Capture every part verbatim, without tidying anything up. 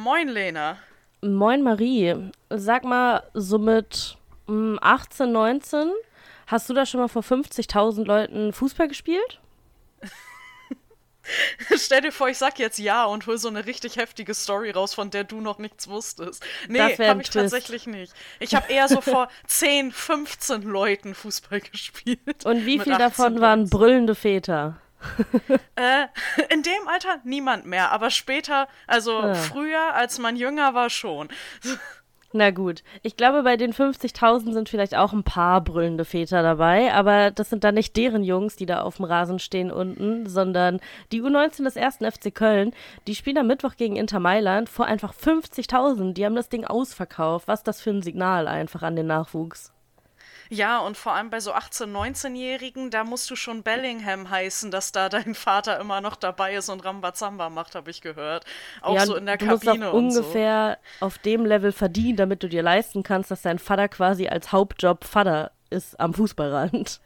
Moin, Lena. Moin Marie, sag mal, so mit mm, achtzehn, neunzehn, hast du da schon mal vor fünfzigtausend Leuten Fußball gespielt? Stell dir vor, ich sag jetzt ja und hol so eine richtig heftige Story raus, von der du noch nichts wusstest. Das Nee, wäre habe ein ich Twist. tatsächlich nicht. Ich habe eher so vor zehn, fünfzehn Leuten Fußball gespielt. Und wie Mit viel davon achtzehn, waren neunzehn. brüllende Väter? Äh, in dem Alter niemand mehr, aber später, also Ah. früher, als man jünger war, schon. Na gut, ich glaube, bei den fünfzigtausend sind vielleicht auch ein paar brüllende Väter dabei, aber das sind dann nicht deren Jungs, die da auf dem Rasen stehen unten, sondern die U neunzehn des ersten F C Köln, die spielen am Mittwoch gegen Inter Mailand vor einfach fünfzigtausend. Die haben das Ding ausverkauft. Was ist das für ein Signal einfach an den Nachwuchs? Ja, und vor allem bei so achtzehn-, neunzehn-Jährigen, da musst du schon Bellingham heißen, dass da dein Vater immer noch dabei ist und Rambazamba macht, habe ich gehört. Auch Ja, so und in der du musst auch Kabine und so. ungefähr auf dem Level verdienen, damit du dir leisten kannst, dass dein Vater quasi als Hauptjob Vater ist am Fußballrand.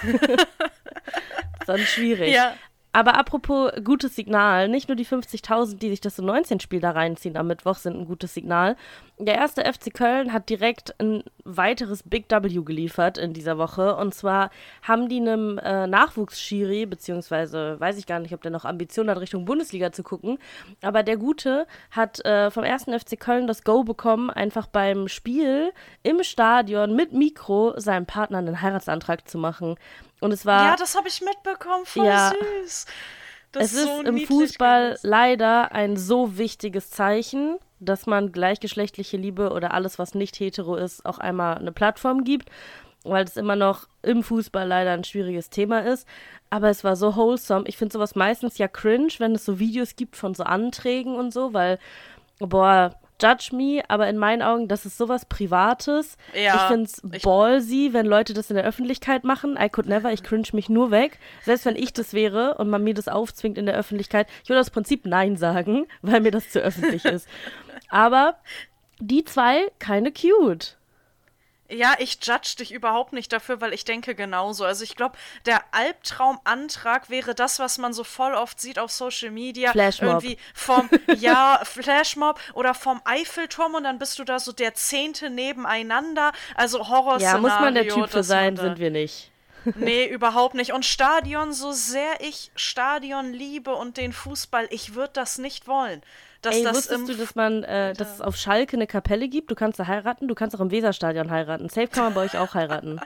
Dann schwierig. Ja, Aber apropos gutes Signal, nicht nur die fünfzigtausend, die sich das U neunzehn-Spiel da reinziehen am Mittwoch, sind ein gutes Signal. Der erste F C Köln hat direkt ein weiteres Big W geliefert in dieser Woche. Und zwar haben die einem äh, Nachwuchsschiri, beziehungsweise weiß ich gar nicht, ob der noch Ambitionen hat, Richtung Bundesliga zu gucken. Aber der Gute hat äh, vom ersten F C Köln das Go bekommen, einfach beim Spiel im Stadion mit Mikro seinem Partner einen Heiratsantrag zu machen. Und es war ja, das habe ich mitbekommen, voll ja, süß. Das es ist ist so im niedlich Fußball gewesen. leider ein so wichtiges Zeichen, dass man gleichgeschlechtliche Liebe oder alles, was nicht hetero ist, auch einmal eine Plattform gibt, weil es immer noch im Fußball leider ein schwieriges Thema ist. Aber es war so wholesome. Ich finde sowas meistens ja cringe, wenn es so Videos gibt von so Anträgen und so, weil, boah, judge me, aber in meinen Augen, das ist sowas Privates. Ich Ja, finde es ich, ballsy, wenn Leute das in der Öffentlichkeit machen. I could never, ich cringe mich nur weg. Selbst wenn ich das wäre und man mir das aufzwingt in der Öffentlichkeit, ich würde aus Prinzip Nein sagen, weil mir das zu öffentlich ist. Aber die zwei, keine cute. ja, ich judge dich überhaupt nicht dafür, weil ich denke genauso. Also ich glaube, der Albtraumantrag wäre das, was man so voll oft sieht auf Social Media. Flashmob. Irgendwie vom, ja, Flashmob oder vom Eiffelturm und dann bist du da so der Zehnte nebeneinander. Also Ja, muss man der Horrorszenario, Typ für dass man sein, da. sind wir nicht. Nee, überhaupt nicht. Und Stadion, so sehr ich Stadion liebe und den Fußball, ich würde das nicht wollen. Dass Ey, das wusstest im. du, dass man, äh, dass es auf Schalke eine Kapelle gibt? Du kannst da heiraten, du kannst auch im Weserstadion heiraten. Safe kann man bei euch auch heiraten.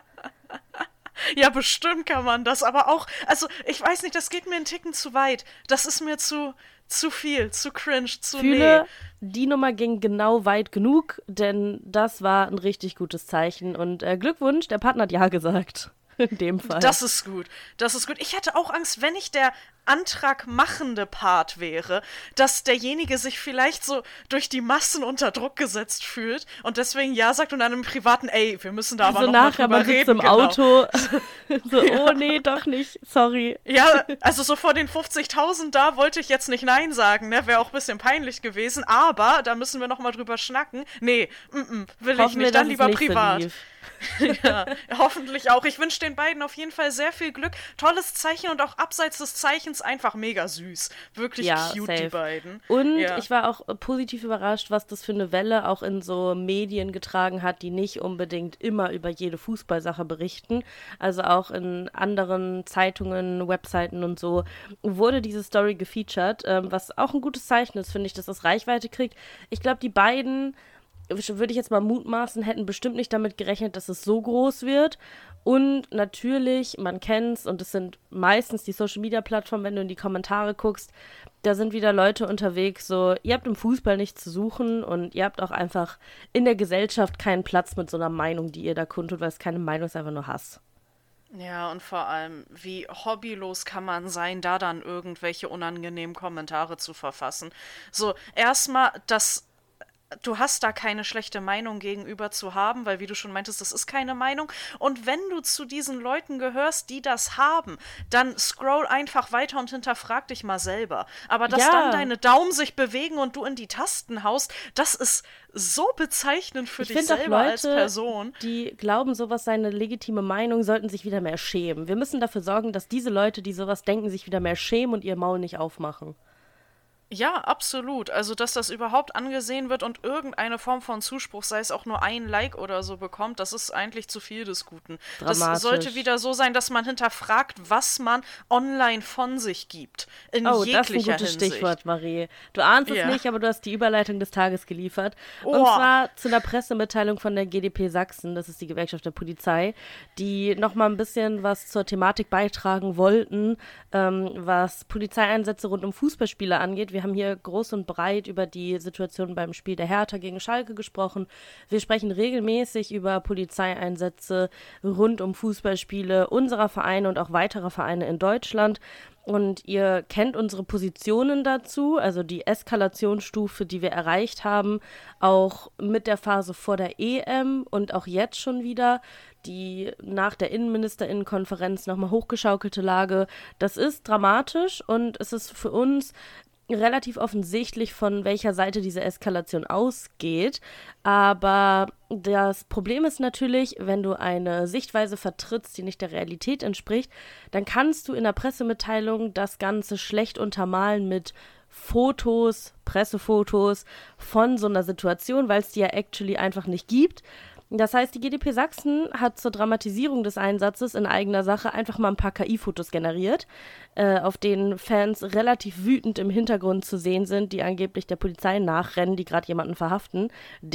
Ja, bestimmt kann man das, aber auch, also ich weiß nicht, das geht mir einen Ticken zu weit. Das ist mir zu, zu viel, zu cringe, zu Fühle, nee. die Nummer ging genau weit genug, denn das war ein richtig gutes Zeichen. Und äh, Glückwunsch, der Partner hat ja gesagt. In dem Fall. Das ist gut, das ist gut. Ich hätte auch Angst, wenn ich der antragmachende Part wäre, dass derjenige sich vielleicht so durch die Massen unter Druck gesetzt fühlt und deswegen ja sagt und dann im Privaten, ey, wir müssen da aber so noch mal nachher, drüber man sitzt reden. im Genau. Auto. so, oh nee, doch nicht, sorry. Ja, also so vor den fünfzigtausend, da wollte ich jetzt nicht Nein sagen, ne? Wäre auch ein bisschen peinlich gewesen, aber da müssen wir noch mal drüber schnacken. Nee, mm -mm, will ich Hoffen wir, nicht, dass dann es lieber nicht so privat. lief. Ja, hoffentlich auch. Ich wünsche den beiden auf jeden Fall sehr viel Glück. Tolles Zeichen und auch abseits des Zeichens einfach mega süß. Wirklich Ja, cute, safe. die beiden. Und Ja. ich war auch äh, positiv überrascht, was das für eine Welle auch in so Medien getragen hat, die nicht unbedingt immer über jede Fußballsache berichten. Also auch in anderen Zeitungen, Webseiten und so wurde diese Story gefeatured, ähm, was auch ein gutes Zeichen ist, finde ich, dass das Reichweite kriegt. Ich glaube, die beiden, würde ich jetzt mal mutmaßen, hätten bestimmt nicht damit gerechnet, dass es so groß wird. Und natürlich, man kennt's, und es sind meistens die Social-Media-Plattformen, wenn du in die Kommentare guckst, da sind wieder Leute unterwegs, so, ihr habt im Fußball nichts zu suchen und ihr habt auch einfach in der Gesellschaft keinen Platz mit so einer Meinung, die ihr da kundtut, weil es keine Meinung ist, einfach nur Hass. Ja, und vor allem, wie hobbylos kann man sein, da dann irgendwelche unangenehmen Kommentare zu verfassen. So, erstmal, das du hast da keine schlechte Meinung gegenüber zu haben, weil wie du schon meintest, das ist keine Meinung. Und wenn du zu diesen Leuten gehörst, die das haben, dann scroll einfach weiter und hinterfrag dich mal selber. Aber dass Ja. dann deine Daumen sich bewegen und du in die Tasten haust, das ist so bezeichnend für Ich dich finde auch selber als Leute, Person. die glauben, sowas sei eine legitime Meinung, sollten sich wieder mehr schämen. Wir müssen dafür sorgen, dass diese Leute, die sowas denken, sich wieder mehr schämen und ihr Maul nicht aufmachen. Ja, absolut. Also, dass das überhaupt angesehen wird und irgendeine Form von Zuspruch, sei es auch nur ein Like oder so, bekommt, das ist eigentlich zu viel des Guten. Das sollte wieder so sein, dass man hinterfragt, was man online von sich gibt. In Oh, jeglicher das ist ein gutes Hinsicht. Stichwort, Marie. Du ahnst es Ja. nicht, aber du hast die Überleitung des Tages geliefert. Und Oh. zwar zu einer Pressemitteilung von der G d P Sachsen, das ist die Gewerkschaft der Polizei, die nochmal ein bisschen was zur Thematik beitragen wollten, ähm, was Polizeieinsätze rund um Fußballspiele angeht. Wir haben hier groß und breit über die Situation beim Spiel der Hertha gegen Schalke gesprochen. Wir sprechen regelmäßig über Polizeieinsätze rund um Fußballspiele unserer Vereine und auch weiterer Vereine in Deutschland. Und ihr kennt unsere Positionen dazu, also die Eskalationsstufe, die wir erreicht haben, auch mit der Phase vor der E M und auch jetzt schon wieder die nach der Innenministerinnenkonferenz nochmal hochgeschaukelte Lage. Das ist dramatisch und es ist für uns relativ offensichtlich, von welcher Seite diese Eskalation ausgeht. Aber das Problem ist natürlich, wenn du eine Sichtweise vertrittst, die nicht der Realität entspricht, dann kannst du in der Pressemitteilung das Ganze schlecht untermalen mit Fotos, Pressefotos von so einer Situation, weil es die ja actually einfach nicht gibt. Das heißt, die G d P Sachsen hat zur Dramatisierung des Einsatzes in eigener Sache einfach mal ein paar K I-Fotos generiert, äh, auf denen Fans relativ wütend im Hintergrund zu sehen sind, die angeblich der Polizei nachrennen, die gerade jemanden verhaften,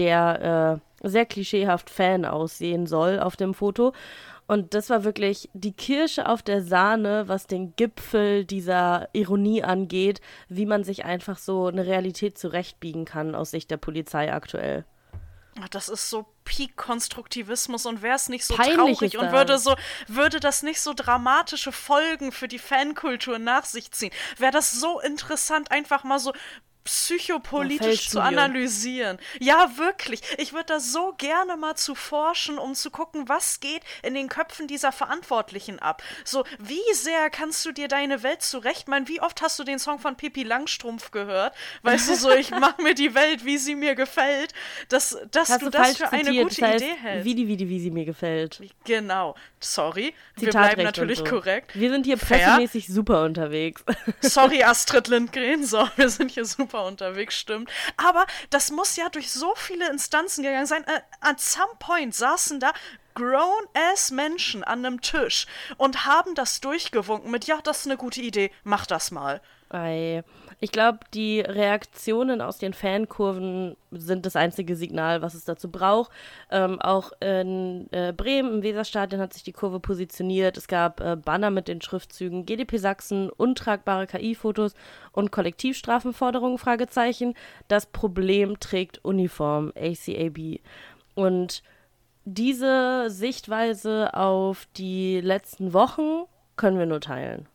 der äh, sehr klischeehaft Fan aussehen soll auf dem Foto. Und das war wirklich die Kirsche auf der Sahne, was den Gipfel dieser Ironie angeht, wie man sich einfach so eine Realität zurechtbiegen kann aus Sicht der Polizei aktuell. Das ist so Peak-Konstruktivismus und wäre es nicht so Peinlich traurig ist und das. würde so würde das nicht so dramatische Folgen für die Fankultur nach sich ziehen, wäre das so interessant, einfach mal so psychopolitisch zu analysieren. Ja, wirklich. Ich würde da so gerne mal zu forschen, um zu gucken, was geht in den Köpfen dieser Verantwortlichen ab. So, wie sehr kannst du dir deine Welt zurechtmalen? Wie oft hast du den Song von Pippi Langstrumpf gehört? Weißt du, so, ich mach mir die Welt, wie sie mir gefällt. Dass, dass Hast du du das falsch für eine zitiert, gute das heißt, Idee hältst. Wie die, wie die, wie sie mir gefällt. Genau. Sorry. Wir Zitatrecht bleiben natürlich und so. korrekt. Wir sind hier Fair. pressemäßig super unterwegs. Sorry, Astrid Lindgren, so, wir sind hier super unterwegs, stimmt. Aber das muss ja durch so viele Instanzen gegangen sein. Äh, at some point saßen da grown-ass Menschen an einem Tisch und haben das durchgewunken mit, ja, das ist eine gute Idee, mach das mal. Ei. Ich glaube, die Reaktionen aus den Fankurven sind das einzige Signal, was es dazu braucht. Ähm, auch in äh, Bremen im Weserstadion hat sich die Kurve positioniert. Es gab äh, Banner mit den Schriftzügen G d P Sachsen, untragbare K I-Fotos und Kollektivstrafenforderungen, Fragezeichen. Das Problem trägt Uniform, A C A B. Und diese Sichtweise auf die letzten Wochen können wir nur teilen.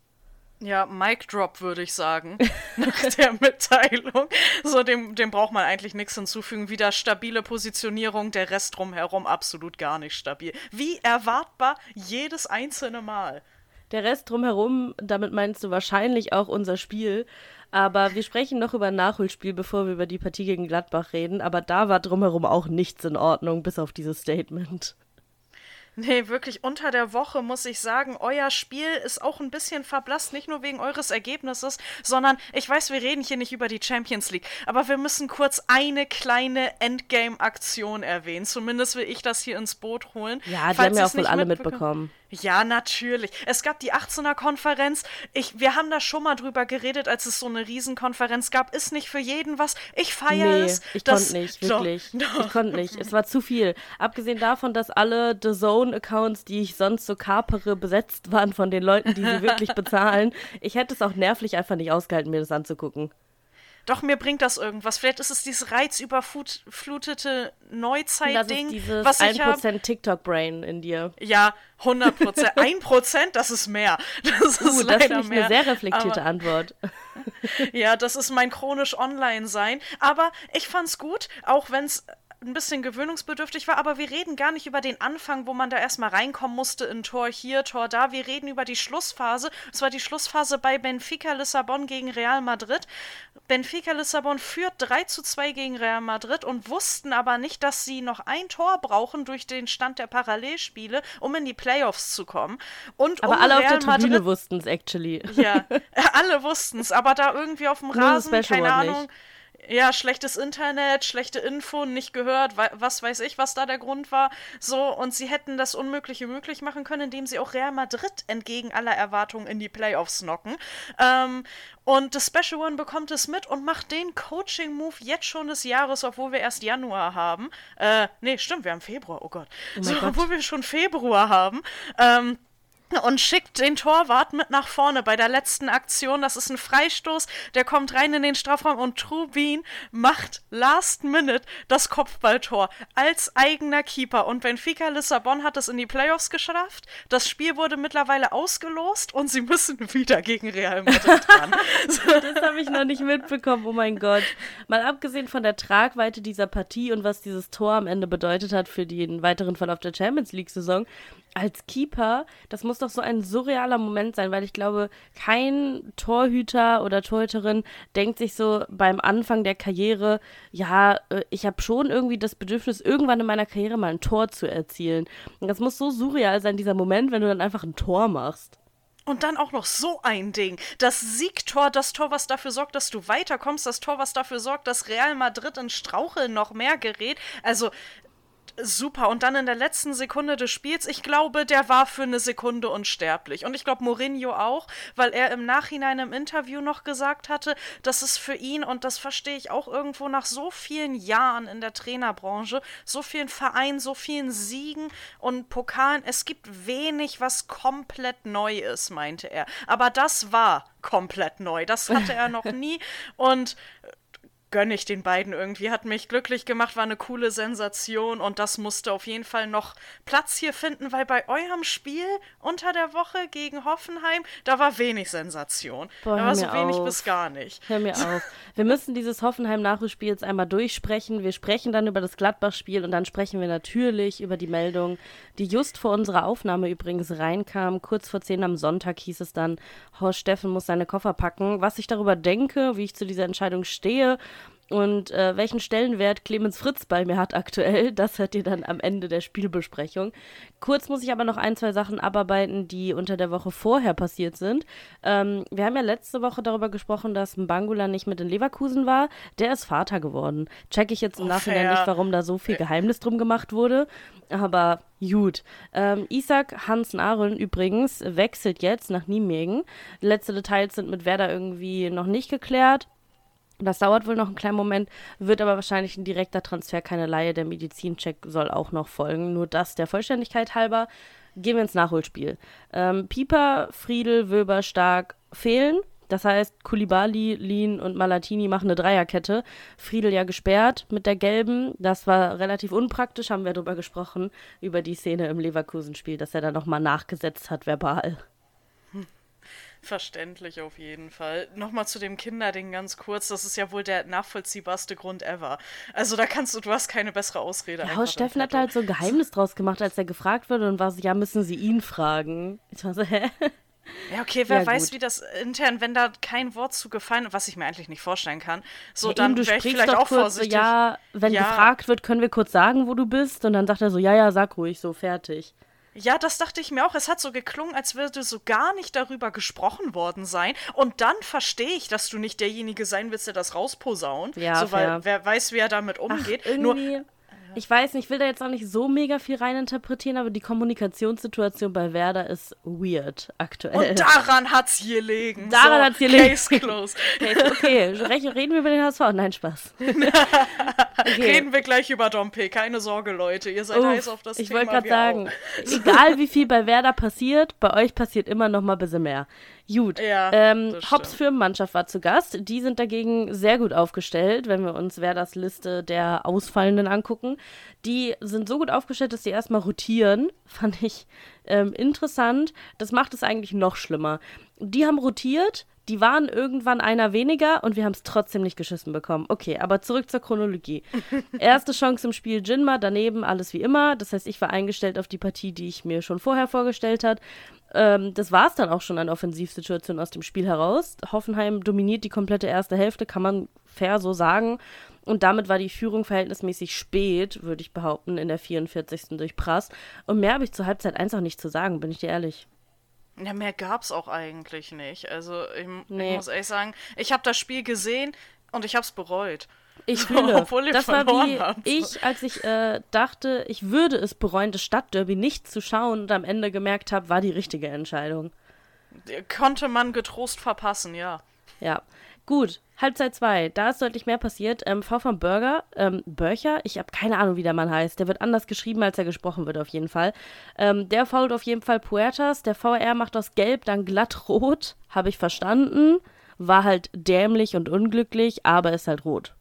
Ja, Mic Drop, würde ich sagen, nach der Mitteilung. So, dem, dem braucht man eigentlich nichts hinzufügen. Wieder stabile Positionierung, der Rest drumherum absolut gar nicht stabil. Wie erwartbar jedes einzelne Mal. Der Rest drumherum, damit meinst du wahrscheinlich auch unser Spiel. Aber wir sprechen noch über ein Nachholspiel, bevor wir über die Partie gegen Gladbach reden. Aber da war drumherum auch nichts in Ordnung, bis auf dieses Statement. Nee, wirklich, unter der Woche muss ich sagen, euer Spiel ist auch ein bisschen verblasst, nicht nur wegen eures Ergebnisses, sondern, ich weiß, wir reden hier nicht über die Champions League, aber wir müssen kurz eine kleine Endgame-Aktion erwähnen. Zumindest will ich das hier ins Boot holen. Ja, die haben ja auch wohl alle mitbekommen. Ja, natürlich. Es gab die achtzehner-Konferenz. Ich, wir haben da schon mal drüber geredet, als es so eine Riesenkonferenz gab. Ist nicht für jeden was. Ich feiere nee, es. ich konnte nicht, wirklich. Doch, doch. Ich konnte nicht. Es war zu viel. Abgesehen davon, dass alle The Zone-Accounts, die ich sonst so kapere, besetzt waren von den Leuten, die sie wirklich bezahlen. Ich hätte es auch nervlich einfach nicht ausgehalten, mir das anzugucken. Doch, mir bringt das irgendwas. Vielleicht ist es dieses reizüberflutete Neuzeit-Ding, dieses was ich ein Prozent TikTok-Brain in dir. Ja, hundert Prozent. ein Prozent, das ist mehr. Das ist uh, leider das finde ich mehr. eine sehr reflektierte Aber, Antwort. Ja, das ist mein chronisch Online-Sein. Aber ich fand's gut, auch wenn's ein bisschen gewöhnungsbedürftig war, aber wir reden gar nicht über den Anfang, wo man da erstmal reinkommen musste in Tor hier, Tor da. Wir reden über die Schlussphase. Es war die Schlussphase bei Benfica Lissabon gegen Real Madrid. Benfica Lissabon führt drei zu zwei gegen Real Madrid und wussten aber nicht, dass sie noch ein Tor brauchen durch den Stand der Parallelspiele, um in die Playoffs zu kommen. Und aber um alle Real auf der Tribüne Madrid, wussten es actually. Ja, alle wussten es, aber da irgendwie auf dem Rasen, keine Ahnung. Nicht. Ja, schlechtes Internet, schlechte Info, nicht gehört, was weiß ich, was da der Grund war. So, und sie hätten das Unmögliche möglich machen können, indem sie auch Real Madrid entgegen aller Erwartungen in die Playoffs knocken. Ähm, und das Special One bekommt es mit und macht den Coaching-Move jetzt schon des Jahres, obwohl wir erst Januar haben. Äh, nee, stimmt, wir haben Februar, oh Gott. Oh so, Gott. Obwohl wir schon Februar haben. Ähm, und schickt den Torwart mit nach vorne bei der letzten Aktion. Das ist ein Freistoß, der kommt rein in den Strafraum und Trubin macht last minute das Kopfballtor als eigener Keeper. Und Benfica Lissabon hat es in die Playoffs geschafft. Das Spiel wurde mittlerweile ausgelost und sie müssen wieder gegen Real Madrid ran. Das habe ich noch nicht mitbekommen, oh mein Gott. Mal abgesehen von der Tragweite dieser Partie und was dieses Tor am Ende bedeutet hat für den weiteren Verlauf der Champions League-Saison, als Keeper, das muss doch so ein surrealer Moment sein, weil ich glaube, kein Torhüter oder Torhüterin denkt sich so beim Anfang der Karriere, ja, ich habe schon irgendwie das Bedürfnis, irgendwann in meiner Karriere mal ein Tor zu erzielen. Und das muss so surreal sein, dieser Moment, wenn du dann einfach ein Tor machst. Und dann auch noch so ein Ding. Das Siegtor, das Tor, was dafür sorgt, dass du weiterkommst, das Tor, was dafür sorgt, dass Real Madrid in Straucheln noch mehr gerät. Also super. Und dann in der letzten Sekunde des Spiels, ich glaube, der war für eine Sekunde unsterblich. Und ich glaube, Mourinho auch, weil er im Nachhinein im Interview noch gesagt hatte, dass es für ihn, und das verstehe ich auch irgendwo nach so vielen Jahren in der Trainerbranche, so vielen Vereinen, so vielen Siegen und Pokalen, es gibt wenig, was komplett neu ist, meinte er. Aber das war komplett neu. Das hatte er noch nie. Und gönne ich den beiden irgendwie, hat mich glücklich gemacht, war eine coole Sensation und das musste auf jeden Fall noch Platz hier finden, weil bei eurem Spiel unter der Woche gegen Hoffenheim, da war wenig Sensation. Boah, da war so wenig auf. bis gar nicht. Hör mir auf. Wir müssen dieses Hoffenheim-Nachholspiel jetzt einmal durchsprechen. Wir sprechen dann über das Gladbach-Spiel und dann sprechen wir natürlich über die Meldung, die just vor unserer Aufnahme übrigens reinkam. Kurz vor zehn am Sonntag hieß es dann, Horst Steffen muss seine Koffer packen. Was ich darüber denke, wie ich zu dieser Entscheidung stehe, und äh, welchen Stellenwert Clemens Fritz bei mir hat aktuell, das hört ihr dann am Ende der Spielbesprechung. Kurz muss ich aber noch ein, zwei Sachen abarbeiten, die unter der Woche vorher passiert sind. Ähm, wir haben ja letzte Woche darüber gesprochen, dass Mbangula nicht mit in Leverkusen war. Der ist Vater geworden. Check ich jetzt im oh, Nachhinein fair. nicht, warum da so viel Geheimnis drum gemacht wurde. Aber gut. Ähm, Isaac Hansen-Aron übrigens wechselt jetzt nach Nijmegen. Letzte Details sind mit Werder irgendwie noch nicht geklärt. Das dauert wohl noch einen kleinen Moment, wird aber wahrscheinlich ein direkter Transfer, keine Laie. Der Medizincheck soll auch noch folgen. Nur das der Vollständigkeit halber. Gehen wir ins Nachholspiel. Ähm, Pieper, Friedel, Wöber, Stark fehlen. Das heißt, Koulibaly, Lien und Malatini machen eine Dreierkette. Friedel ja gesperrt mit der gelben. Das war relativ unpraktisch, haben wir darüber gesprochen, über die Szene im Leverkusen-Spiel, dass er da nochmal nachgesetzt hat, verbal. Verständlich auf jeden Fall. Nochmal zu dem Kinderding ganz kurz, das ist ja wohl der nachvollziehbarste Grund ever. Also da kannst du, du hast keine bessere Ausrede. Ja, Horst Steffen hat da halt so ein Geheimnis draus gemacht, als er gefragt wurde und war so, ja, müssen Sie ihn fragen. Ich war so, hä? Ja, okay, wer ja, weiß, gut. wie das intern, wenn da kein Wort zu gefallen, was ich mir eigentlich nicht vorstellen kann, so ja, dann wäre ich vielleicht auch kurz, vorsichtig. Ja, wenn ja. gefragt wird, können wir kurz sagen, wo du bist? Und dann sagt er so, ja, ja, sag ruhig, so, fertig. Ja, das dachte ich mir auch. Es hat so geklungen, als würde so gar nicht darüber gesprochen worden sein. Und dann verstehe ich, dass du nicht derjenige sein willst, der das rausposaunt. Ja, so, weil fair. wer weiß, wie er damit umgeht. Ach, irgendwie... Nur Ich weiß nicht, ich will da jetzt auch nicht so mega viel reininterpretieren, aber die Kommunikationssituation bei Werder ist weird aktuell. Und daran hat's hier liegen. Daran so, hat's hier liegen. Case closed. Okay, reden wir über den H S V. Nein, Spaß. Okay. Reden wir gleich über Dompe. Keine Sorge, Leute. Ihr seid Uff, heiß auf das ich Thema. Ich wollte gerade sagen, auch. Egal wie viel bei Werder passiert, bei euch passiert immer noch mal ein bisschen mehr. Gut, ja, ähm, Hopps Firmenmannschaft war zu Gast. Die sind dagegen sehr gut aufgestellt, wenn wir uns Werders Liste der Ausfallenden angucken. Die sind so gut aufgestellt, dass sie erstmal rotieren. Fand ich ähm, interessant. Das macht es eigentlich noch schlimmer. Die haben rotiert, die waren irgendwann einer weniger und wir haben es trotzdem nicht geschissen bekommen. Okay, aber zurück zur Chronologie. Erste Chance im Spiel Jinma, daneben alles wie immer. Das heißt, ich war eingestellt auf die Partie, die ich mir schon vorher vorgestellt habe. Ähm, das war es dann auch schon an Offensivsituationen aus dem Spiel heraus. Hoffenheim dominiert die komplette erste Hälfte, kann man fair so sagen. Und damit war die Führung verhältnismäßig spät, würde ich behaupten, in der vierundvierzigsten durch Prass. Und mehr habe ich zur Halbzeit eins auch nicht zu sagen, bin ich dir ehrlich. Ja, mehr gab's auch eigentlich nicht. Also ich, Nee. ich muss ehrlich sagen, ich habe das Spiel gesehen und ich habe es bereut. Ich fühle, Obwohl ihr das war verloren wie habt. ich, als ich äh, dachte, ich würde es bereuen, das Stadtderby nicht zu schauen und am Ende gemerkt habe, war die richtige Entscheidung. Konnte man getrost verpassen, ja. Ja, gut. Halbzeit zwei, da ist deutlich mehr passiert. Ähm, V von Burger, ähm, Börcher, ich habe keine Ahnung, wie der Mann heißt. Der wird anders geschrieben, als er gesprochen wird, auf jeden Fall. Ähm, der fault auf jeden Fall Puertas. Der V R macht aus Gelb dann glatt rot. Habe ich verstanden. War halt dämlich und unglücklich, aber ist halt rot.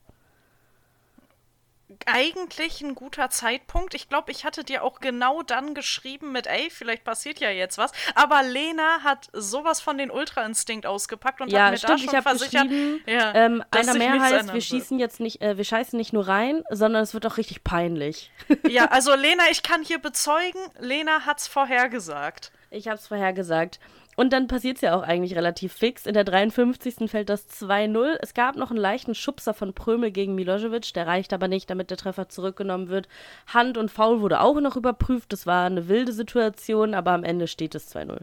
Eigentlich ein guter Zeitpunkt. Ich glaube, ich hatte dir auch genau dann geschrieben mit, ey, vielleicht passiert ja jetzt was. Aber Lena hat sowas von den Ultra-Instinkt ausgepackt und Ja, hat mir stimmt, da ich schon habe versichert, geschrieben, ja, ähm, dass einer sich mehr nichts heißt, ändern wir wird. schießen jetzt nicht, äh, wir scheißen nicht nur rein, sondern es wird auch richtig peinlich. Ja, also Lena, ich kann hier bezeugen, Lena hat's vorhergesagt. Ich habe es vorhergesagt. Und dann passiert es ja auch eigentlich relativ fix. In der dreiundfünfzigsten fällt das zwei null. Es gab noch einen leichten Schubser von Prömel gegen Milosevic. Der reicht aber nicht, damit der Treffer zurückgenommen wird. Hand und Foul wurde auch noch überprüft. Das war eine wilde Situation, aber am Ende steht es zwei null.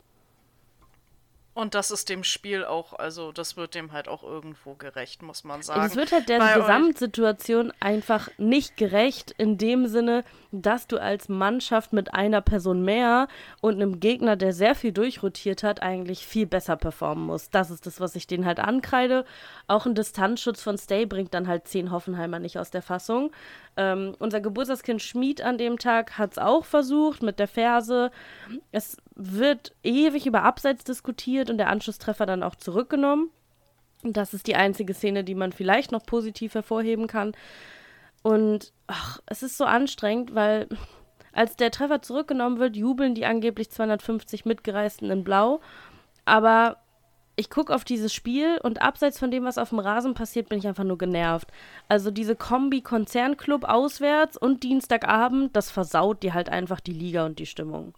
Und das ist dem Spiel auch, also das wird dem halt auch irgendwo gerecht, muss man sagen. Es wird halt der Bei Gesamtsituation einfach nicht gerecht, in dem Sinne, dass du als Mannschaft mit einer Person mehr und einem Gegner, der sehr viel durchrotiert hat, eigentlich viel besser performen musst. Das ist das, was ich denen halt ankreide. Auch ein Distanzschutz von Stay bringt dann halt zehn Hoffenheimer nicht aus der Fassung. Ähm, unser Geburtstagskind Schmied an dem Tag hat es auch versucht mit der Ferse. Es wird ewig über Abseits diskutiert und der Anschlusstreffer dann auch zurückgenommen. Das ist die einzige Szene, die man vielleicht noch positiv hervorheben kann. Und ach, es ist so anstrengend, weil als der Treffer zurückgenommen wird, jubeln die angeblich zweihundertfünfzig Mitgereisten in Blau. Aber ich gucke auf dieses Spiel und abseits von dem, was auf dem Rasen passiert, bin ich einfach nur genervt. Also diese Kombi Konzernclub auswärts und Dienstagabend, das versaut dir halt einfach die Liga und die Stimmung.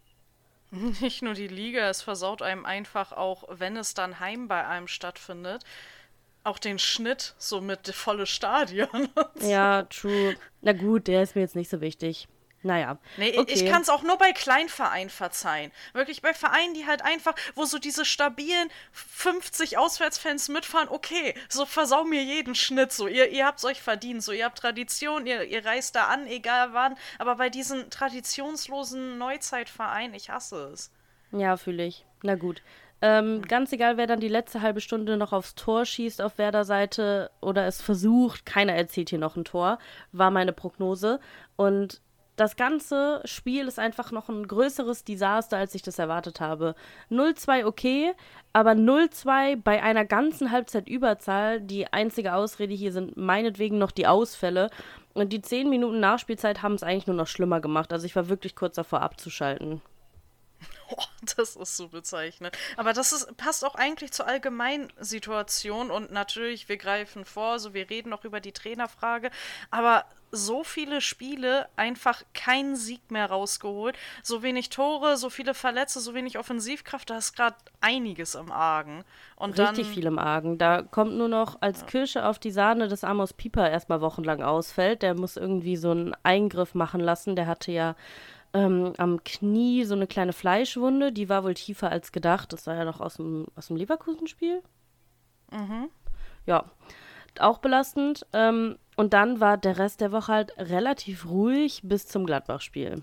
Nicht nur die Liga, es versaut einem einfach auch, wenn es dann heim bei einem stattfindet, auch den Schnitt, so mit volle Stadion. Und so. Ja, true. Na gut, der ist mir jetzt nicht so wichtig. Naja. Nee, okay. ich kann es auch nur bei Kleinvereinen verzeihen. Wirklich bei Vereinen, die halt einfach, wo so diese stabilen fünfzig Auswärtsfans mitfahren, okay, so versau mir jeden Schnitt, so, ihr, ihr habt's euch verdient, so, ihr habt Tradition, ihr, ihr reist da an, egal wann, aber bei diesen traditionslosen Neuzeitvereinen, ich hasse es. Ja, fühle ich. Na gut. Ähm, ganz egal, wer dann die letzte halbe Stunde noch aufs Tor schießt auf Werder-Seite oder es versucht, keiner erzielt hier noch ein Tor, war meine Prognose. Und das ganze Spiel ist einfach noch ein größeres Desaster, als ich das erwartet habe. null zwei okay, aber null zwei bei einer ganzen Halbzeitüberzahl. Die einzige Ausrede hier sind meinetwegen noch die Ausfälle. Und die zehn Minuten Nachspielzeit haben es eigentlich nur noch schlimmer gemacht. Also ich war wirklich kurz davor abzuschalten. Oh, das ist so bezeichnend. Aber das ist, passt auch eigentlich zur Allgemeinsituation und natürlich, wir greifen vor, so wir reden noch über die Trainerfrage, aber so viele Spiele, einfach keinen Sieg mehr rausgeholt, so wenig Tore, so viele Verletzte, so wenig Offensivkraft, da ist gerade einiges im Argen. Und Richtig dann, viel im Argen. Da kommt nur noch als ja. Kirsche auf die Sahne, dass Amos Pieper erstmal wochenlang ausfällt. Der muss irgendwie so einen Eingriff machen lassen. Der hatte ja ähm, am Knie so eine kleine Fleischwunde. Die war wohl tiefer als gedacht. Das war ja noch aus dem, aus dem Leverkusen-Spiel. Mhm. Ja, auch belastend. Ähm, und dann war der Rest der Woche halt relativ ruhig bis zum Gladbach-Spiel.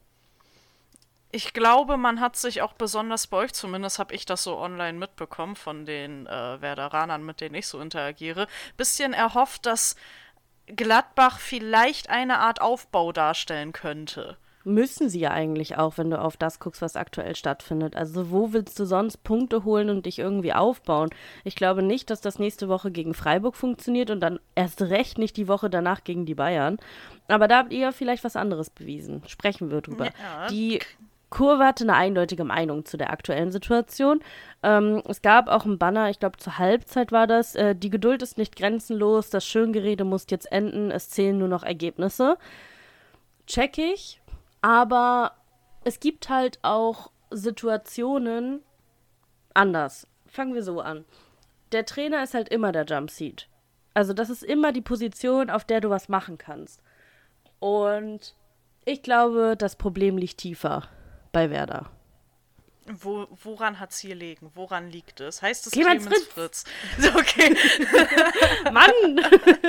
Ich glaube, man hat sich auch besonders bei euch, zumindest habe ich das so online mitbekommen von den äh, Werderanern, mit denen ich so interagiere, bisschen erhofft, dass Gladbach vielleicht eine Art Aufbau darstellen könnte. Müssen sie ja eigentlich auch, wenn du auf das guckst, was aktuell stattfindet. Also wo willst du sonst Punkte holen und dich irgendwie aufbauen? Ich glaube nicht, dass das nächste Woche gegen Freiburg funktioniert und dann erst recht nicht die Woche danach gegen die Bayern. Aber da habt ihr ja vielleicht was anderes bewiesen. Sprechen wir drüber. Ja. Die Kurve hatte eine eindeutige Meinung zu der aktuellen Situation. Ähm, es gab auch einen Banner, ich glaube zur Halbzeit war das, äh, die Geduld ist nicht grenzenlos, das Schöngerede muss jetzt enden, es zählen nur noch Ergebnisse. Check ich, aber es gibt halt auch Situationen anders. Fangen wir so an. Der Trainer ist halt immer der Jumpseat. Also das ist immer die Position, auf der du was machen kannst. Und ich glaube, das Problem liegt tiefer bei Werder. Wo, woran hat es hier liegen? Woran liegt es? Heißt es Clemens Clemens Fritz? Fritz? Okay. Mann!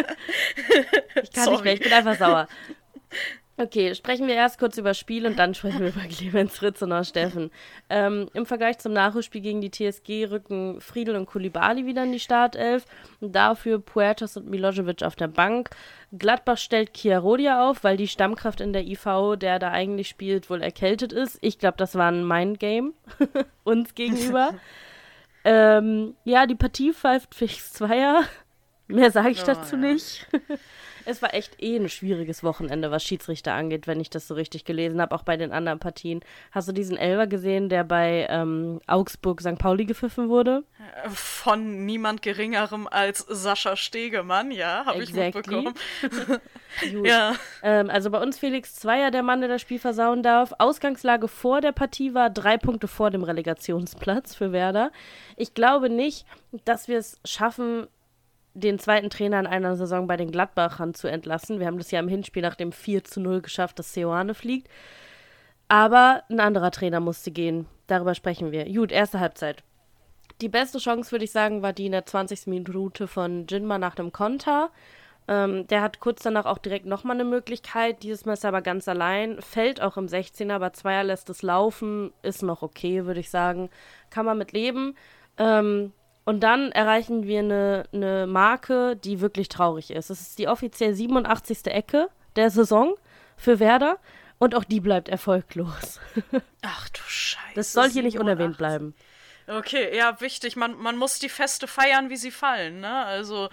Ich kann Sorry. nicht mehr, ich bin einfach sauer. Okay, sprechen wir erst kurz über das Spiel und dann sprechen wir über Clemens Fritz und auch Steffen. Ähm, Im Vergleich zum Nachholspiel gegen die T S G rücken Friedl und Koulibaly wieder in die Startelf. Dafür Puertas und Milosevic auf der Bank. Gladbach stellt Chiarodia auf, weil die Stammkraft in der I V, der da eigentlich spielt, wohl erkältet ist. Ich glaube, das war ein Mindgame uns gegenüber. ähm, ja, die Partie pfeift Fix Zweier. Mehr sage ich Oh, dazu ja. nicht. Es war echt eh ein schwieriges Wochenende, was Schiedsrichter angeht, wenn ich das so richtig gelesen habe, auch bei den anderen Partien. Hast du diesen Elfer gesehen, der bei ähm, Augsburg Sankt Pauli gepfiffen wurde? Von niemand Geringerem als Sascha Stegemann, ja, habe ich Exactly. mitbekommen. Gut. Ja. Ähm, also bei uns Felix Zweier, der Mann, der das Spiel versauen darf. Ausgangslage vor der Partie war drei Punkte vor dem Relegationsplatz für Werder. Ich glaube nicht, dass wir es schaffen, den zweiten Trainer in einer Saison bei den Gladbachern zu entlassen. Wir haben das ja im Hinspiel nach dem vier zu null geschafft, dass Seoane fliegt. Aber ein anderer Trainer musste gehen. Darüber sprechen wir. Gut, erste Halbzeit. Die beste Chance, würde ich sagen, war die in der zwanzigsten Minute von Jinma nach einem Konter. Ähm, der hat kurz danach auch direkt nochmal eine Möglichkeit. Dieses Mal ist er aber ganz allein. Fällt auch im sechzehner, aber Zweier lässt es laufen. Ist noch okay, würde ich sagen. Kann man mit leben. Ähm, Und dann erreichen wir eine, eine Marke, die wirklich traurig ist. Es ist die offiziell siebenundachtzigste Ecke der Saison für Werder und auch die bleibt erfolglos. Ach du Scheiße. Das soll hier nicht siebenundachtzig. unerwähnt bleiben. Okay, ja, wichtig. Man, man muss die Feste feiern, wie sie fallen, ne? Also,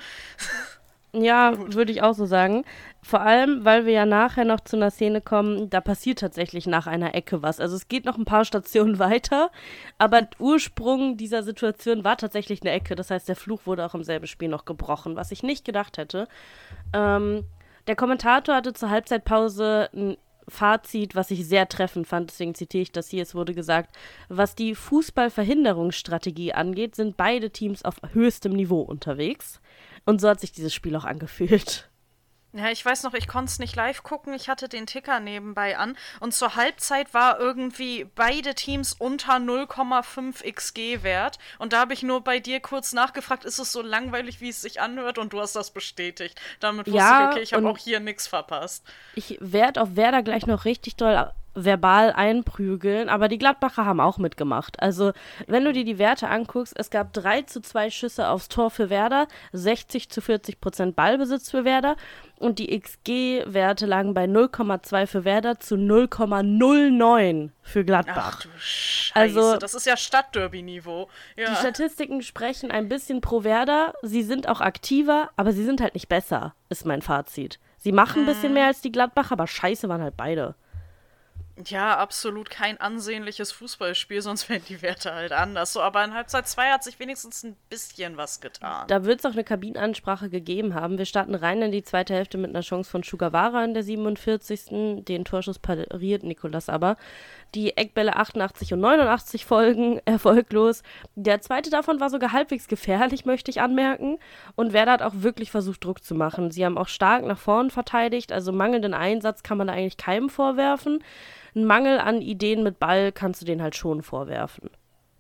Ja, würde ich auch so sagen. Vor allem, weil wir ja nachher noch zu einer Szene kommen, da passiert tatsächlich nach einer Ecke was. Also es geht noch ein paar Stationen weiter, aber Ursprung dieser Situation war tatsächlich eine Ecke. Das heißt, der Fluch wurde auch im selben Spiel noch gebrochen, was ich nicht gedacht hätte. Ähm, der Kommentator hatte zur Halbzeitpause ein Fazit, was ich sehr treffend fand, deswegen zitiere ich das hier. Es wurde gesagt, was die Fußballverhinderungsstrategie angeht, sind beide Teams auf höchstem Niveau unterwegs. Und so hat sich dieses Spiel auch angefühlt. ja, ich weiß noch, ich konnte es nicht live gucken. Ich hatte den Ticker nebenbei an. Und zur Halbzeit war irgendwie beide Teams unter null Komma fünf X G-Wert. Und da habe ich nur bei dir kurz nachgefragt, ist es so langweilig, wie es sich anhört? Und du hast das bestätigt. Damit wusste Ja, ich, okay, ich habe und auch hier nichts verpasst. Ich werde auf Werder gleich noch richtig doll verbal einprügeln, aber die Gladbacher haben auch mitgemacht. Also, wenn du dir die Werte anguckst, es gab drei zu zwei Schüsse aufs Tor für Werder, sechzig zu vierzig Prozent Ballbesitz für Werder und die X G-Werte lagen bei null Komma zwei für Werder zu null Komma null neun für Gladbach. Ach du Scheiße, Also- das ist ja Stadtderby-Niveau. Die Ja. Statistiken sprechen ein bisschen pro Werder, sie sind auch aktiver, aber sie sind halt nicht besser, ist mein Fazit. Sie machen ein bisschen mehr als die Gladbacher, aber scheiße waren halt beide. Ja, absolut kein ansehnliches Fußballspiel, sonst wären die Werte halt anders. So, aber in Halbzeit zwei hat sich wenigstens ein bisschen was getan. Da wird es auch eine Kabinenansprache gegeben haben. Wir starten rein in die zweite Hälfte mit einer Chance von Sugawara in der siebenundvierzigsten Den Torschuss pariert Nicolas aber. Die Eckbälle achtundachtzig und neunundachtzig folgen erfolglos. Der zweite davon war sogar halbwegs gefährlich, möchte ich anmerken. Und Werder hat auch wirklich versucht, Druck zu machen. Sie haben auch stark nach vorn verteidigt. Also mangelnden Einsatz kann man da eigentlich keinem vorwerfen. Ein Mangel an Ideen mit Ball kannst du denen halt schon vorwerfen.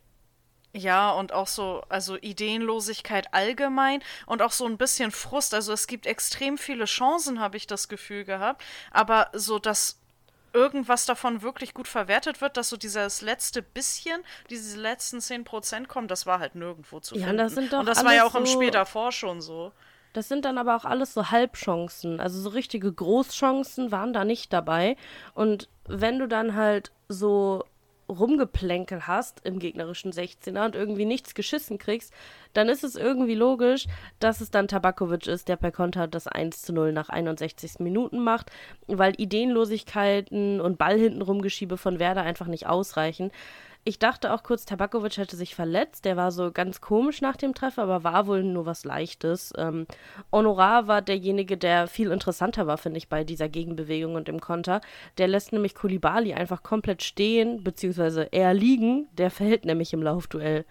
Ja, und auch so, also Ideenlosigkeit allgemein und auch so ein bisschen Frust. Also es gibt extrem viele Chancen, habe ich das Gefühl gehabt. Aber so, dass irgendwas davon wirklich gut verwertet wird, dass so dieses letzte bisschen, diese letzten zehn Prozent kommen, das war halt nirgendwo zu Ja, finden. das sind doch und das war ja auch alles im so- Spiel davor schon so. Das sind dann aber auch alles so Halbchancen. Also so richtige Großchancen waren da nicht dabei. Und wenn du dann halt so Rumgeplänkel hast im gegnerischen sechzehner und irgendwie nichts geschissen kriegst, dann ist es irgendwie logisch, dass es dann Tabakovic ist, der per Konter das eins zu null nach einundsechzig Minuten macht, weil Ideenlosigkeiten und Ball hintenrum Geschiebe von Werder einfach nicht ausreichen. Ich dachte auch kurz, Tabakovic hätte sich verletzt. Der war so ganz komisch nach dem Treffer, aber war wohl nur was Leichtes. Ähm, Honorar war derjenige, der viel interessanter war, finde ich, bei dieser Gegenbewegung und im Konter. Der lässt nämlich Koulibaly einfach komplett stehen, beziehungsweise eher liegen. Der fällt nämlich im Laufduell.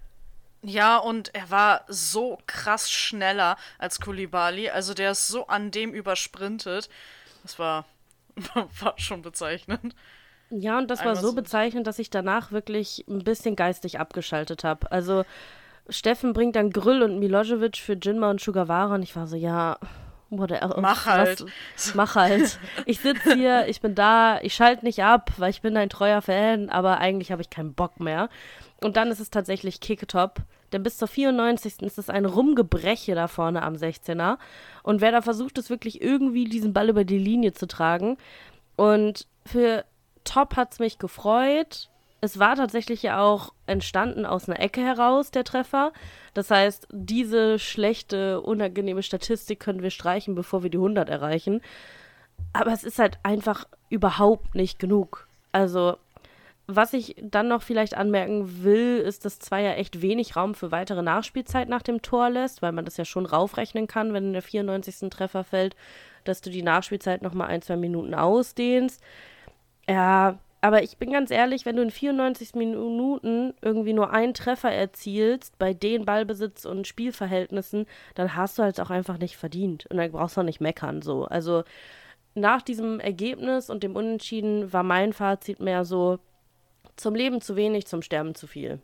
Ja, und er war so krass schneller als Koulibaly. Also der ist so an dem übersprintet. Das war, war schon bezeichnend. Ja, und das war Einmal so so. bezeichnend, dass ich danach wirklich ein bisschen geistig abgeschaltet habe. Also Steffen bringt dann Grüll und Milosevic für Jinma und Sugawara und ich war so, ja, whatever. Mach halt. Was, mach halt. Ich sitze hier, ich bin da, ich schalte nicht ab, weil ich bin ein treuer Fan, aber eigentlich habe ich keinen Bock mehr. Und dann ist es tatsächlich Kicktop, denn bis zur vierundneunzigsten ist es ein Rumgebreche da vorne am sechzehner. Und wer da versucht, es wirklich irgendwie diesen Ball über die Linie zu tragen. Und für Top hat es mich gefreut. Es war tatsächlich ja auch entstanden aus einer Ecke heraus, der Treffer. Das heißt, diese schlechte, unangenehme Statistik können wir streichen, bevor wir die hundert erreichen. Aber es ist halt einfach überhaupt nicht genug. Also, was ich dann noch vielleicht anmerken will, ist, dass Zweier echt wenig Raum für weitere Nachspielzeit nach dem Tor lässt, weil man das ja schon raufrechnen kann, wenn in der vierundneunzigsten Treffer fällt, dass du die Nachspielzeit nochmal ein, zwei Minuten ausdehnst. Ja, aber ich bin ganz ehrlich, wenn du in vierundneunzig Minuten irgendwie nur einen Treffer erzielst, bei den Ballbesitz- und Spielverhältnissen, dann hast du halt auch einfach nicht verdient. Und dann brauchst du auch nicht meckern, so. Also nach diesem Ergebnis und dem Unentschieden war mein Fazit mehr so, zum Leben zu wenig, zum Sterben zu viel.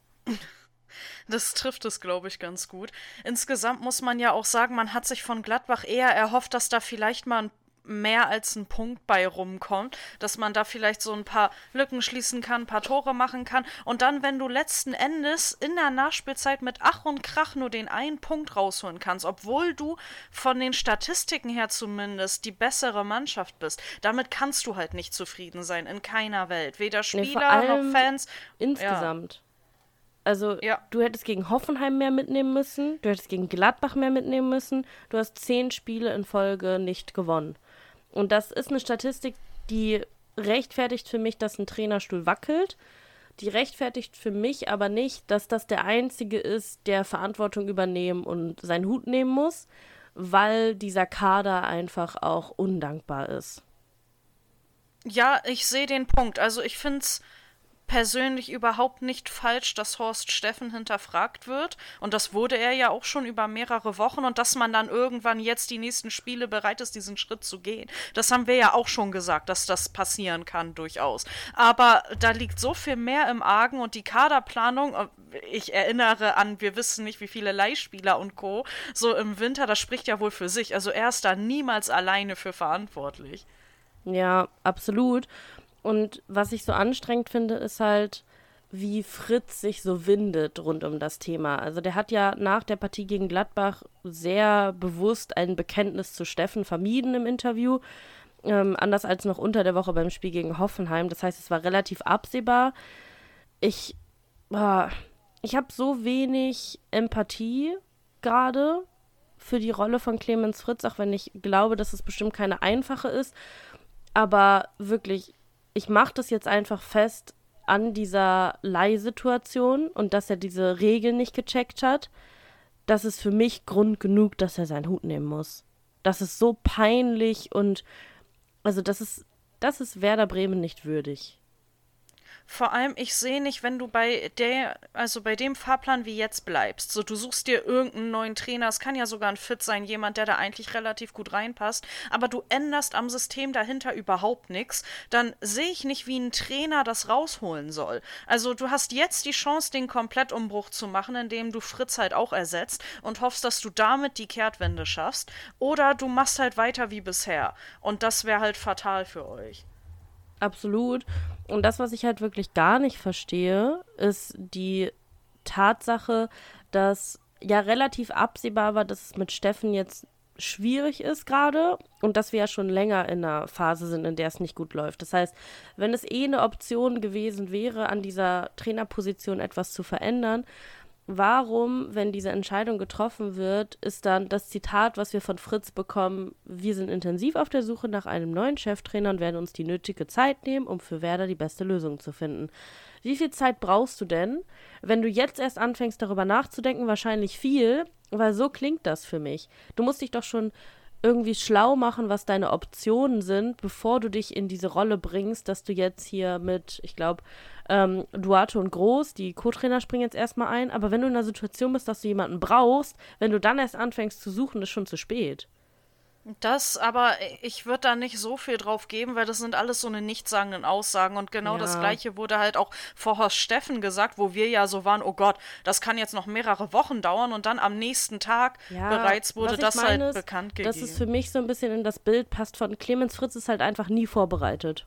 Das trifft es, glaube ich, ganz gut. Insgesamt muss man ja auch sagen, man hat sich von Gladbach eher erhofft, dass da vielleicht mal ein mehr als ein Punkt bei rumkommt, dass man da vielleicht so ein paar Lücken schließen kann, ein paar Tore machen kann und dann, wenn du letzten Endes in der Nachspielzeit mit Ach und Krach nur den einen Punkt rausholen kannst, obwohl du von den Statistiken her zumindest die bessere Mannschaft bist, damit kannst du halt nicht zufrieden sein, in keiner Welt. Weder Spieler nee, noch Fans. Insgesamt. Ja. Also, ja. Du hättest gegen Hoffenheim mehr mitnehmen müssen, du hättest gegen Gladbach mehr mitnehmen müssen, du hast zehn Spiele in Folge nicht gewonnen. Und das ist eine Statistik, die rechtfertigt für mich, dass ein Trainerstuhl wackelt. Die rechtfertigt für mich aber nicht, dass das der Einzige ist, der Verantwortung übernehmen und seinen Hut nehmen muss, weil dieser Kader einfach auch undankbar ist. Ja, ich sehe den Punkt. Also ich finde es persönlich überhaupt nicht falsch, dass Horst Steffen hinterfragt wird. Und das wurde er ja auch schon über mehrere Wochen. Und dass man dann irgendwann jetzt die nächsten Spiele bereit ist, diesen Schritt zu gehen. Das haben wir ja auch schon gesagt, dass das passieren kann, durchaus. Aber da liegt so viel mehr im Argen und die Kaderplanung, ich erinnere an, wir wissen nicht, wie viele Leihspieler und Co. so im Winter, das spricht ja wohl für sich. Also er ist da niemals alleine für verantwortlich. Ja, absolut. Und was ich so anstrengend finde, ist halt, wie Fritz sich so windet rund um das Thema. Also der hat ja nach der Partie gegen Gladbach sehr bewusst ein Bekenntnis zu Steffen vermieden im Interview. Ähm, anders als noch unter der Woche beim Spiel gegen Hoffenheim. Das heißt, es war relativ absehbar. Ich, boah, ich habe so wenig Empathie gerade für die Rolle von Clemens Fritz, auch wenn ich glaube, dass es bestimmt keine einfache ist. Aber wirklich, ich mache das jetzt einfach fest an dieser Leihsituation und dass er diese Regeln nicht gecheckt hat. Das ist für mich Grund genug, dass er seinen Hut nehmen muss. Das ist so peinlich und also das ist, das ist Werder Bremen nicht würdig. Vor allem, ich sehe nicht, wenn du bei der, also bei dem Fahrplan wie jetzt bleibst, so du suchst dir irgendeinen neuen Trainer, es kann ja sogar ein Fit sein, jemand, der da eigentlich relativ gut reinpasst, aber du änderst am System dahinter überhaupt nichts, dann sehe ich nicht, wie ein Trainer das rausholen soll. Also du hast jetzt die Chance, den Komplettumbruch zu machen, indem du Fritz halt auch ersetzt und hoffst, dass du damit die Kehrtwende schaffst, oder du machst halt weiter wie bisher und das wäre halt fatal für euch. Absolut. Und das, was ich halt wirklich gar nicht verstehe, ist die Tatsache, dass ja relativ absehbar war, dass es mit Steffen jetzt schwierig ist gerade und dass wir ja schon länger in einer Phase sind, in der es nicht gut läuft. Das heißt, wenn es eh eine Option gewesen wäre, an dieser Trainerposition etwas zu verändern, warum, wenn diese Entscheidung getroffen wird, ist dann das Zitat, was wir von Fritz bekommen: Wir sind intensiv auf der Suche nach einem neuen Cheftrainer und werden uns die nötige Zeit nehmen, um für Werder die beste Lösung zu finden. Wie viel Zeit brauchst du denn, wenn du jetzt erst anfängst, darüber nachzudenken? Wahrscheinlich viel, weil so klingt das für mich. Du musst dich doch schon irgendwie schlau machen, was deine Optionen sind, bevor du dich in diese Rolle bringst, dass du jetzt hier mit, ich glaube, ähm, Duarte und Groß, die Co-Trainer, springen jetzt erstmal ein. Aber wenn du in einer Situation bist, dass du jemanden brauchst, wenn du dann erst anfängst zu suchen, ist schon zu spät. Das, aber ich würde da nicht so viel drauf geben, weil das sind alles so eine nichtssagenden Aussagen. Und genau Ja. das Gleiche wurde halt auch vor Horst Steffen gesagt, wo wir ja so waren, oh Gott, das kann jetzt noch mehrere Wochen dauern. Und dann am nächsten Tag Ja, bereits wurde was ich das meine halt ist, bekannt dass gegeben. es für mich so ein bisschen in das Bild passt von Clemens Fritz ist halt einfach nie vorbereitet.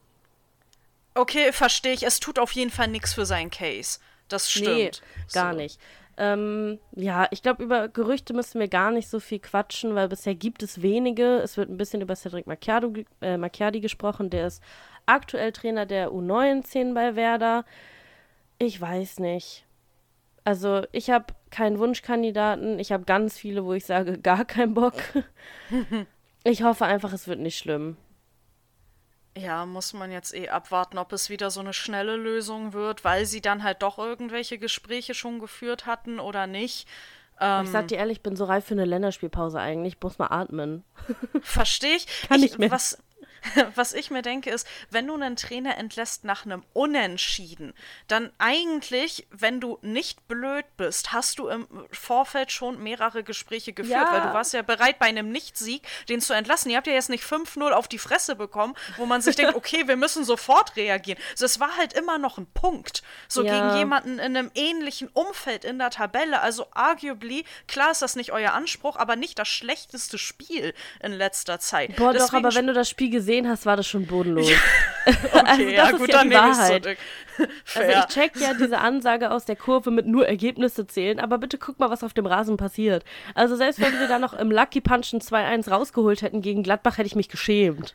Okay, verstehe ich. Es tut auf jeden Fall nichts für seinen Case. Das stimmt. Nee, gar So. nicht. Ähm, ja, ich glaube, über Gerüchte müssen wir gar nicht so viel quatschen, weil bisher gibt es wenige. Es wird ein bisschen über Cedric Macchiardo, äh, Macchiardi gesprochen. Der ist aktuell Trainer der U neunzehn bei Werder. Ich weiß nicht. Also, ich habe keinen Wunschkandidaten. Ich habe ganz viele, wo ich sage, gar keinen Bock. Ich hoffe einfach, es wird nicht schlimm. Ja, muss man jetzt eh abwarten, ob es wieder so eine schnelle Lösung wird, weil sie dann halt doch irgendwelche Gespräche schon geführt hatten oder nicht. Aber ich sag dir ehrlich, ich bin so reif für eine Länderspielpause eigentlich. Ich muss mal atmen. Verstehe ich. Kann ich nicht mehr. Was, was ich mir denke, ist, wenn du einen Trainer entlässt nach einem Unentschieden, dann eigentlich, wenn du nicht blöd bist, hast du im Vorfeld schon mehrere Gespräche geführt, Ja. weil du warst ja bereit, bei einem Nichtsieg den zu entlassen. Ihr habt ja jetzt nicht fünf null auf die Fresse bekommen, wo man sich denkt, okay, wir müssen sofort reagieren. Also es war halt immer noch ein Punkt. So Ja. gegen jemanden in einem ähnlichen Umfeld in der Tabelle. Also arguably, klar ist das nicht euer Anspruch, aber nicht das schlechteste Spiel in letzter Zeit. Boah, doch, Deswegen aber wenn du das Spiel gesehen hast, war das schon bodenlos. Okay, Also das ja ist gut, ja dann die nehme ich's Wahrheit. zurück. Also Fair. ich check ja diese Ansage aus der Kurve mit nur Ergebnisse zählen, aber bitte guck mal, was auf dem Rasen passiert. Also selbst wenn wir da noch im Lucky Punch ein zwei eins rausgeholt hätten gegen Gladbach, hätte ich mich geschämt.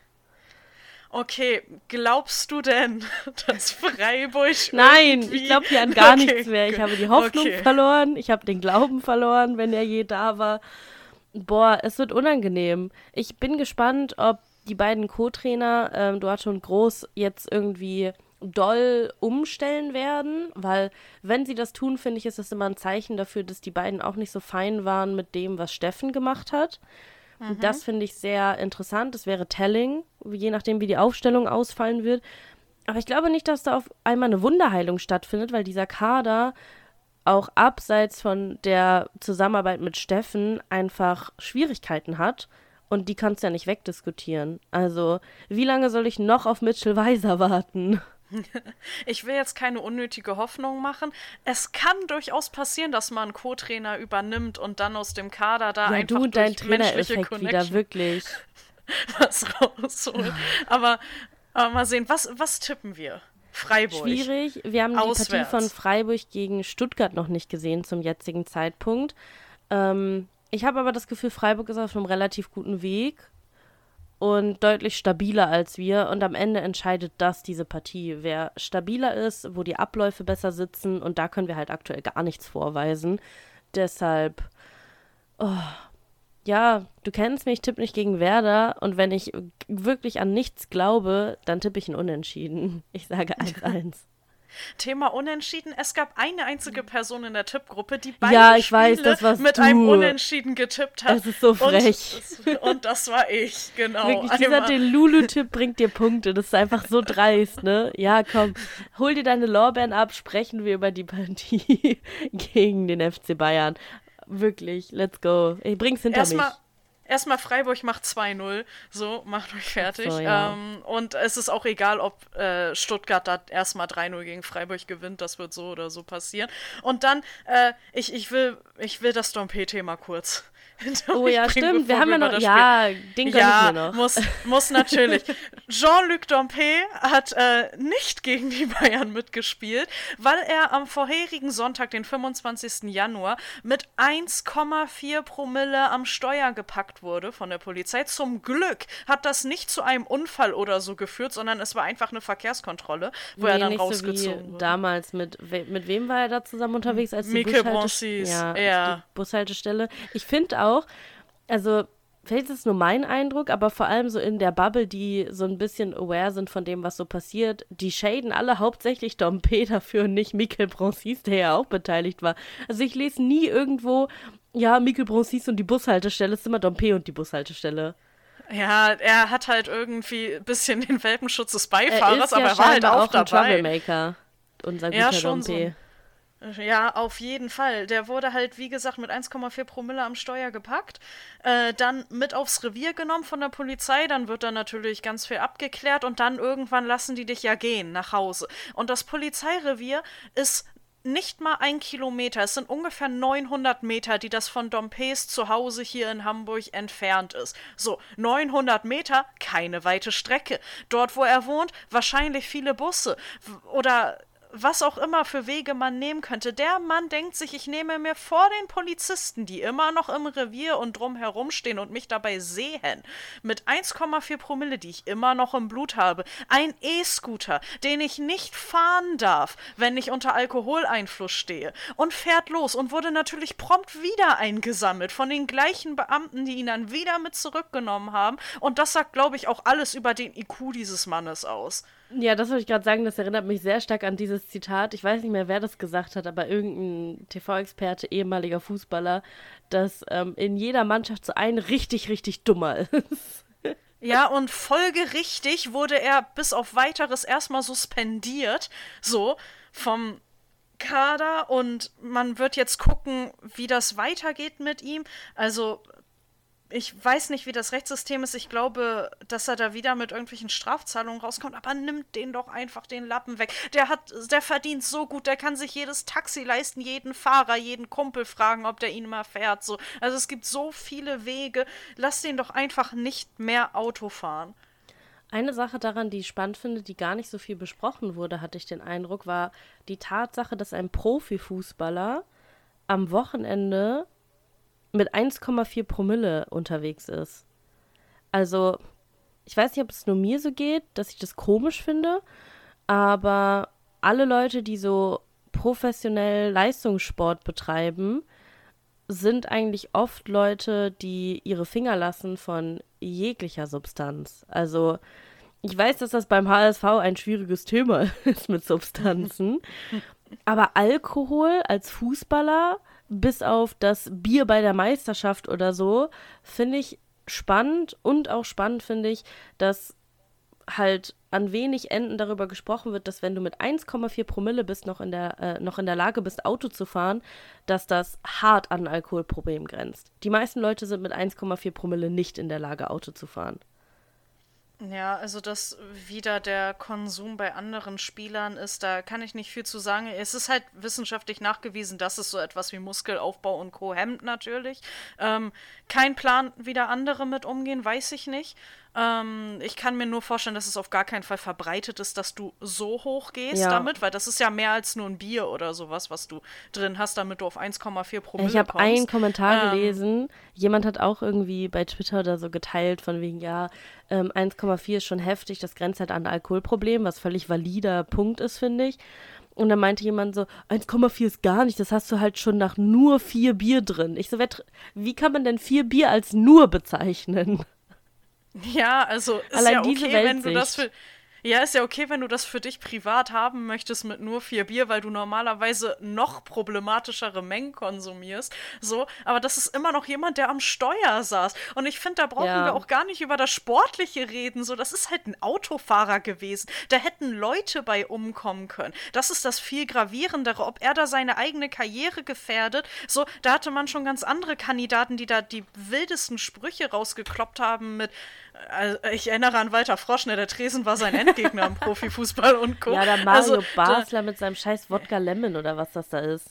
Okay, glaubst du denn, dass Freiburg Nein, irgendwie... ich glaube hier an gar Okay, nichts mehr. Ich habe die Hoffnung okay. verloren, ich habe den Glauben verloren, wenn er je da war. Boah, es wird unangenehm. Ich bin gespannt, ob die beiden Co-Trainer, ähm, Duarte und Groß, jetzt irgendwie doll umstellen werden, weil wenn sie das tun, finde ich, ist das immer ein Zeichen dafür, dass die beiden auch nicht so fein waren mit dem, was Steffen gemacht hat. Mhm. Das finde ich sehr interessant. Das wäre telling, je nachdem, wie die Aufstellung ausfallen wird. Aber ich glaube nicht, dass da auf einmal eine Wunderheilung stattfindet, weil dieser Kader auch abseits von der Zusammenarbeit mit Steffen einfach Schwierigkeiten hat. Und die kannst du ja nicht wegdiskutieren. Also, wie lange soll ich noch auf Mitchell Weiser warten? Ich will jetzt keine unnötige Hoffnung machen. Es kann durchaus passieren, dass man einen Co-Trainer übernimmt und dann aus dem Kader da Ja, einfach du und dein durch menschliche Trainereffekt wieder, Connection wirklich. was rausholt. Aber, aber mal sehen, was, was tippen wir? Freiburg. Schwierig. Wir haben die Auswärts. Partie von Freiburg gegen Stuttgart noch nicht gesehen zum jetzigen Zeitpunkt. Ähm, ich habe aber das Gefühl, Freiburg ist auf einem relativ guten Weg und deutlich stabiler als wir. Und am Ende entscheidet das diese Partie. Wer stabiler ist, wo die Abläufe besser sitzen. Und da können wir halt aktuell gar nichts vorweisen. Deshalb, oh, ja, du kennst mich, ich tippe nicht gegen Werder. Und wenn ich wirklich an nichts glaube, dann tippe ich ein Unentschieden. Ich sage eins eins. Thema Unentschieden. Es gab eine einzige Person in der Tippgruppe, die beide Ja, ich Spiele weiß, das warst mit du. einem Unentschieden getippt hat. Es ist so frech. Und, und das war ich, genau. Wirklich, dieser Einmal. Delulu-Tipp bringt dir Punkte. Das ist einfach so dreist, ne? Ja, komm, hol dir deine Lorbeeren ab, sprechen wir über die Partie gegen den F C Bayern. Wirklich, let's go. Ich bring's hinter Erstmal, mich. erstmal Freiburg macht zwei null. So, macht euch fertig. So, ja. ähm, und es ist auch egal, ob äh, Stuttgart da erstmal drei null gegen Freiburg gewinnt. Das wird so oder so passieren. Und dann, äh, ich, ich, will, ich will das Dompe-Thema kurz Oh ja, bringen, stimmt. Wir bevor haben ja noch, über das ja, den gönn Ja, ich mir noch. muss, muss natürlich. Jean-Luc Dompe hat äh, nicht gegen die Bayern mitgespielt, weil er am vorherigen Sonntag, den fünfundzwanzigsten Januar, mit eins Komma vier Promille am Steuer gepackt wurde von der Polizei. Zum Glück hat das nicht zu einem Unfall oder so geführt, sondern es war einfach eine Verkehrskontrolle, wo nee, er dann nicht rausgezogen so wie wurde. damals mit, we- mit wem war er da zusammen unterwegs? Als die Mieke Bushalte- Bronsis, ja, ja. die Bushaltestelle. Ich finde auch, also vielleicht ist es nur mein Eindruck, aber vor allem so in der Bubble, die so ein bisschen aware sind von dem, was so passiert, die shaden alle hauptsächlich Dompe dafür und nicht Mikel Bronsis, der ja auch beteiligt war. Also ich lese nie irgendwo, ja, Mikel Bronsis und die Bushaltestelle, es ist immer Dompe und die Bushaltestelle. Ja, er hat halt irgendwie ein bisschen den Welpenschutz des Er Beifahrers, ist ja aber er war halt scheinbar auch auch ein dabei. Troublemaker, unser Ja, guter schon so. Dompe. Ja, auf jeden Fall. Der wurde halt, wie gesagt, mit eins Komma vier Promille am Steuer gepackt, äh, dann mit aufs Revier genommen von der Polizei, dann wird da natürlich ganz viel abgeklärt und dann irgendwann lassen die dich ja gehen nach Hause. Und das Polizeirevier ist nicht mal ein Kilometer, es sind ungefähr neunhundert Meter, die das von Dompes Zuhause hier in Hamburg entfernt ist. So, neunhundert Meter, keine weite Strecke. Dort, wo er wohnt, wahrscheinlich viele Busse w- oder was auch immer für Wege man nehmen könnte. Der Mann denkt sich, ich nehme mir vor den Polizisten, die immer noch im Revier und drumherum stehen und mich dabei sehen, mit eins Komma vier Promille, die ich immer noch im Blut habe, ein E-Scooter, den ich nicht fahren darf, wenn ich unter Alkoholeinfluss stehe, und fährt los und wurde natürlich prompt wieder eingesammelt von den gleichen Beamten, die ihn dann wieder mit zurückgenommen haben. Und das sagt, glaube ich, auch alles über den I Q dieses Mannes aus. Ja, das wollte ich gerade sagen, das erinnert mich sehr stark an dieses Zitat. Ich weiß nicht mehr, wer das gesagt hat, aber irgendein T V-Experte, ehemaliger Fußballer, dass ähm, in jeder Mannschaft so ein richtig, richtig dummer ist. Ja, und folgerichtig wurde er bis auf Weiteres erstmal suspendiert, so, vom Kader, und man wird jetzt gucken, wie das weitergeht mit ihm. Also, ich weiß nicht, wie das Rechtssystem ist. Ich glaube, dass er da wieder mit irgendwelchen Strafzahlungen rauskommt, aber nimmt den doch einfach den Lappen weg. Der hat, der verdient so gut, der kann sich jedes Taxi leisten, jeden Fahrer, jeden Kumpel fragen, ob der ihn mal fährt. So. Also es gibt so viele Wege. Lass den doch einfach nicht mehr Auto fahren. Eine Sache daran, die ich spannend finde, die gar nicht so viel besprochen wurde, hatte ich den Eindruck, war die Tatsache, dass ein Profifußballer am Wochenende mit eins Komma vier Promille unterwegs ist. Also, ich weiß nicht, ob es nur mir so geht, dass ich das komisch finde, aber alle Leute, die so professionell Leistungssport betreiben, sind eigentlich oft Leute, die ihre Finger lassen von jeglicher Substanz. Also, ich weiß, dass das beim H S V ein schwieriges Thema ist mit Substanzen, aber Alkohol als Fußballer, bis auf das Bier bei der Meisterschaft oder so, finde ich spannend, und auch spannend finde ich, dass halt an wenig Enden darüber gesprochen wird, dass wenn du mit eins Komma vier Promille bist, noch in der, äh, noch in der Lage bist, Auto zu fahren, dass das hart an ein Alkoholproblem grenzt. Die meisten Leute sind mit eins Komma vier Promille nicht in der Lage, Auto zu fahren. Ja, also dass wieder der Konsum bei anderen Spielern ist, da kann ich nicht viel zu sagen. Es ist halt wissenschaftlich nachgewiesen, dass es so etwas wie Muskelaufbau und Co. hemmt natürlich. Ähm, kein Plan, wie da andere mit umgehen, weiß ich nicht. Ähm, ich kann mir nur vorstellen, dass es auf gar keinen Fall verbreitet ist, dass du so hoch gehst Ja. damit, weil das ist ja mehr als nur ein Bier oder sowas, was du drin hast, damit du auf eins Komma vier Promille Ich habe kommst. einen Kommentar Ähm, gelesen, jemand hat auch irgendwie bei Twitter oder so geteilt, von wegen, ja, ähm, eins Komma vier ist schon heftig, das grenzt halt an ein Alkoholproblem, was völlig valider Punkt ist, finde ich. Und dann meinte jemand so, eins Komma vier ist gar nicht, das hast du halt schon nach nur vier Bier drin. Ich so, wer tr- wie kann man denn vier Bier als nur bezeichnen? Ja, also ist Allein ja diese okay, wenn du das Weltsicht. für ja, ist ja okay, wenn du das für dich privat haben möchtest mit nur vier Bier, weil du normalerweise noch problematischere Mengen konsumierst. So, aber das ist immer noch jemand, der am Steuer saß. Und ich finde, da brauchen Ja. wir auch gar nicht über das Sportliche reden. So, das ist halt ein Autofahrer gewesen. Da hätten Leute bei umkommen können. Das ist das viel gravierendere, ob er da seine eigene Karriere gefährdet. So, da hatte man schon ganz andere Kandidaten, die da die wildesten Sprüche rausgekloppt haben mit Also, ich erinnere an Walter Frosch, ne, der Tresen war sein Endgegner im Profifußball und Co. Ja, der Mario Also, Basler mit seinem scheiß Wodka Lemon oder was das da ist.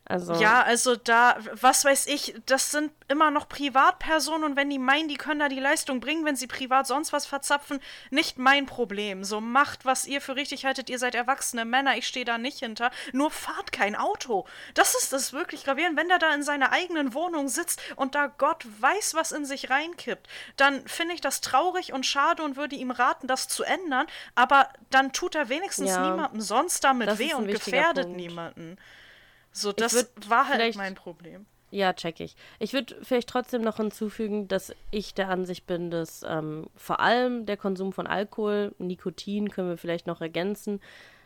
Also ja, also da, was weiß ich, das sind immer noch Privatpersonen und wenn die meinen, die können da die Leistung bringen, wenn sie privat sonst was verzapfen, nicht mein Problem. So macht, was ihr für richtig haltet, ihr seid erwachsene Männer, ich stehe da nicht hinter, nur fahrt kein Auto. Das ist das wirklich gravierend, wenn der da in seiner eigenen Wohnung sitzt und da Gott weiß, was in sich reinkippt, dann finde ich das traurig und schade und würde ihm raten, das zu ändern, aber dann tut er wenigstens ja, niemandem sonst damit weh und gefährdet Punkt. niemanden. So, das war halt mein Problem. Ja, check ich. Ich würde vielleicht trotzdem noch hinzufügen, dass ich der Ansicht bin, dass ähm, vor allem der Konsum von Alkohol, Nikotin können wir vielleicht noch ergänzen,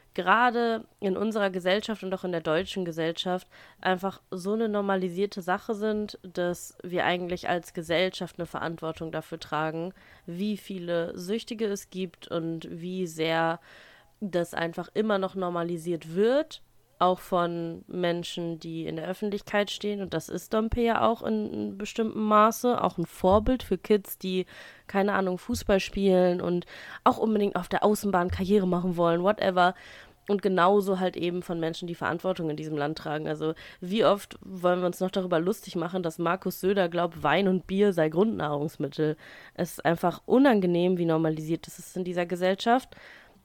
gerade in unserer Gesellschaft und auch in der deutschen Gesellschaft einfach so eine normalisierte Sache sind, dass wir eigentlich als Gesellschaft eine Verantwortung dafür tragen, wie viele Süchtige es gibt und wie sehr das einfach immer noch normalisiert wird, auch von Menschen, die in der Öffentlichkeit stehen. Und das ist Dompe ja auch in einem bestimmten Maße, auch ein Vorbild für Kids, die, keine Ahnung, Fußball spielen und auch unbedingt auf der Außenbahn Karriere machen wollen, whatever. Und genauso halt eben von Menschen, die Verantwortung in diesem Land tragen. Also wie oft wollen wir uns noch darüber lustig machen, dass Markus Söder glaubt, Wein und Bier sei Grundnahrungsmittel. Es ist einfach unangenehm, wie normalisiert das ist in dieser Gesellschaft.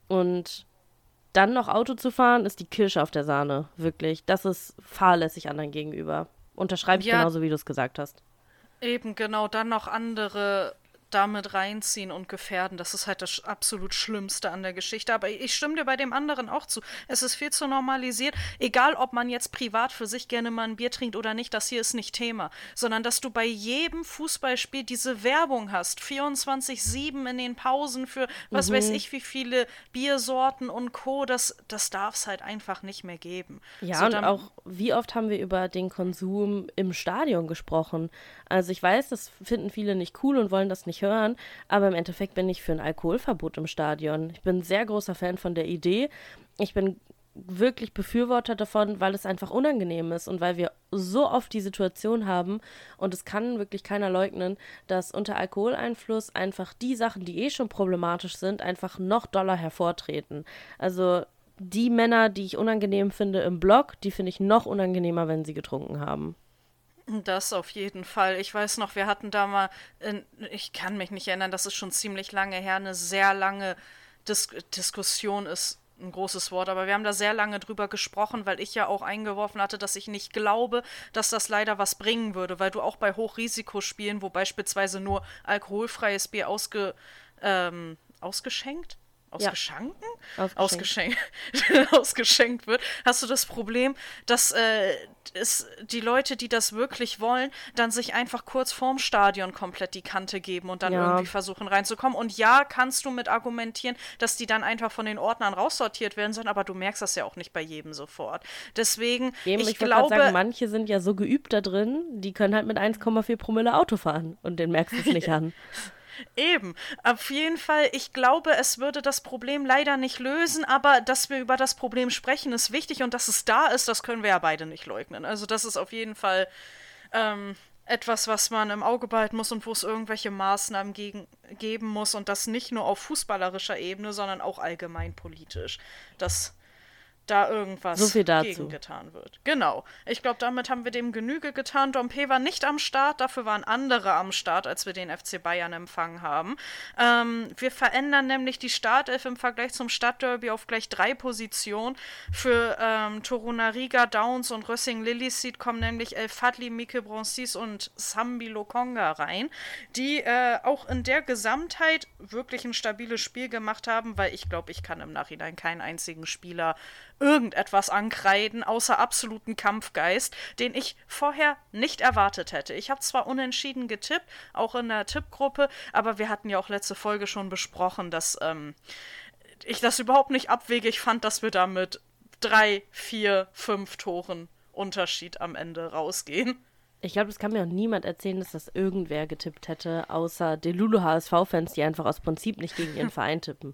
Und dann noch Auto zu fahren, ist die Kirsche auf der Sahne, wirklich. Das ist fahrlässig anderen gegenüber. Unterschreibe ich ja, genauso, wie du es gesagt hast. Eben, genau. Dann noch andere damit reinziehen und gefährden. Das ist halt das absolut Schlimmste an der Geschichte. Aber ich stimme dir bei dem anderen auch zu. Es ist viel zu normalisiert. Egal, ob man jetzt privat für sich gerne mal ein Bier trinkt oder nicht, das hier ist nicht Thema. Sondern, dass du bei jedem Fußballspiel diese Werbung hast. vierundzwanzig sieben in den Pausen für was mhm. weiß ich wie viele Biersorten und Co. Das, das darf es halt einfach nicht mehr geben. Ja, so, und auch, wie oft haben wir über den Konsum im Stadion gesprochen? Also ich weiß, das finden viele nicht cool und wollen das nicht hören, aber im Endeffekt bin ich für ein Alkoholverbot im Stadion. Ich bin ein sehr großer Fan von der Idee. Ich bin wirklich Befürworter davon, weil es einfach unangenehm ist und weil wir so oft die Situation haben und es kann wirklich keiner leugnen, dass unter Alkoholeinfluss einfach die Sachen, die eh schon problematisch sind, einfach noch doller hervortreten. Also die Männer, die ich unangenehm finde im Block, die finde ich noch unangenehmer, wenn sie getrunken haben. Das auf jeden Fall. Ich weiß noch, wir hatten da mal, in, ich kann mich nicht erinnern, das ist schon ziemlich lange her, eine sehr lange Dis- Diskussion ist ein großes Wort, aber wir haben da sehr lange drüber gesprochen, weil ich ja auch eingeworfen hatte, dass ich nicht glaube, dass das leider was bringen würde, weil du auch bei Hochrisikospielen, wo beispielsweise nur alkoholfreies Bier ausge, ähm, ausgeschenkt? Ausgeschenken? Ja. Ausgeschenkt. Ausgeschenkt wird, hast du das Problem, dass äh, es, die Leute, die das wirklich wollen, dann sich einfach kurz vorm Stadion komplett die Kante geben und dann ja. irgendwie versuchen reinzukommen. Und ja, kannst du mit argumentieren, dass die dann einfach von den Ordnern raussortiert werden sollen, aber du merkst das ja auch nicht bei jedem sofort. Deswegen, Eben, ich, ich glaube... sagen, manche sind ja so geübt da drin, die können halt mit eins Komma vier Promille Auto fahren und den merkst du es nicht an. Eben. Auf jeden Fall, ich glaube, es würde das Problem leider nicht lösen, aber dass wir über das Problem sprechen, ist wichtig und dass es da ist, das können wir ja beide nicht leugnen. Also das ist auf jeden Fall ähm, etwas, was man im Auge behalten muss und wo es irgendwelche Maßnahmen gegen, geben muss und das nicht nur auf fußballerischer Ebene, sondern auch allgemein politisch. Das da irgendwas so viel dazu. Gegen getan wird. Genau. Ich glaube, damit haben wir dem Genüge getan. Dompe war nicht am Start, dafür waren andere am Start, als wir den F C Bayern empfangen haben. Ähm, wir verändern nämlich die Startelf im Vergleich zum Stadtderby auf gleich drei Positionen. Für ähm, Torunariga, Downs und Rössing Lillisied kommen nämlich El Fadli, Mike Bronsis und Sambi Lokonga rein, die äh, auch in der Gesamtheit wirklich ein stabiles Spiel gemacht haben, weil ich glaube, ich kann im Nachhinein keinen einzigen Spieler irgendetwas ankreiden, außer absoluten Kampfgeist, den ich vorher nicht erwartet hätte. Ich habe zwar unentschieden getippt, auch in der Tippgruppe, aber wir hatten ja auch letzte Folge schon besprochen, dass ähm, ich das überhaupt nicht abwegig fand, dass wir da mit drei, vier, fünf Toren Unterschied am Ende rausgehen. Ich glaube, das kann mir auch niemand erzählen, dass das irgendwer getippt hätte, außer Delulu H S V-Fans, die einfach aus Prinzip nicht gegen ihren Verein tippen.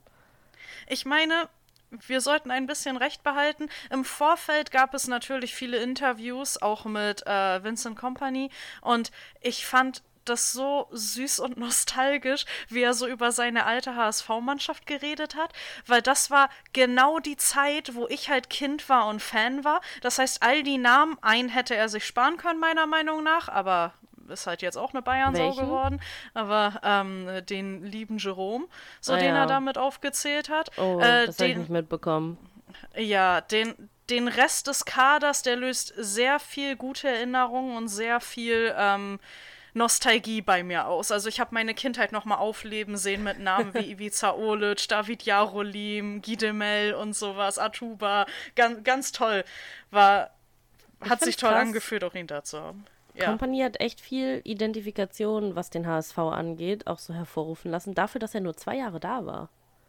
Ich meine, wir sollten ein bisschen Recht behalten. Im Vorfeld gab es natürlich viele Interviews, auch mit äh, Vincent Kompany. Und ich fand, das so süß und nostalgisch, wie er so über seine alte H S V-Mannschaft geredet hat, weil das war genau die Zeit, wo ich halt Kind war und Fan war. Das heißt, all die Namen, einen hätte er sich sparen können, meiner Meinung nach, aber ist halt jetzt auch eine Bayern-Sau Welchen? geworden, aber ähm, den lieben Jerome, so Ah, den ja. er damit aufgezählt hat. Oh, äh, das habe ich den, nicht mitbekommen. ja, den, den Rest des Kaders, der löst sehr viel gute Erinnerungen und sehr viel ähm, Nostalgie bei mir aus. Also ich habe meine Kindheit nochmal aufleben sehen mit Namen wie Ivica Olic, David Jarolim, Gidemel und sowas, Atuba. Ganz, ganz toll. War, hat sich toll krass. angefühlt, auch ihn da zu haben. Ja. Company hat echt viel Identifikation, was den H S V angeht, auch so hervorrufen lassen, dafür, dass er nur zwei Jahre da war.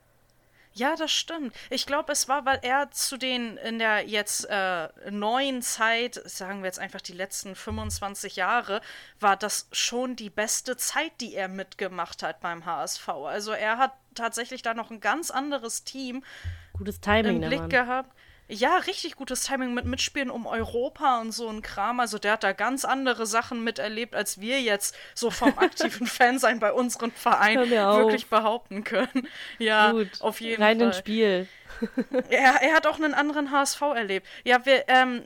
Ja, das stimmt. Ich glaube, es war, weil er zu den in der jetzt äh, neuen Zeit, sagen wir jetzt einfach die letzten fünfundzwanzig Jahre, war das schon die beste Zeit, die er mitgemacht hat beim H S V. Also er hat tatsächlich da noch ein ganz anderes Team Gutes Timing, im der Blick Mann. gehabt. Ja, richtig gutes Timing mit Mitspielen um Europa und so ein Kram. Also der hat da ganz andere Sachen miterlebt, als wir jetzt so vom aktiven Fansein bei unseren Verein Hör mir auf. wirklich behaupten können. Ja, Gut, auf jeden rein Fall. ins Spiel. Er, er hat auch einen anderen H S V erlebt. Ja, wir, ähm,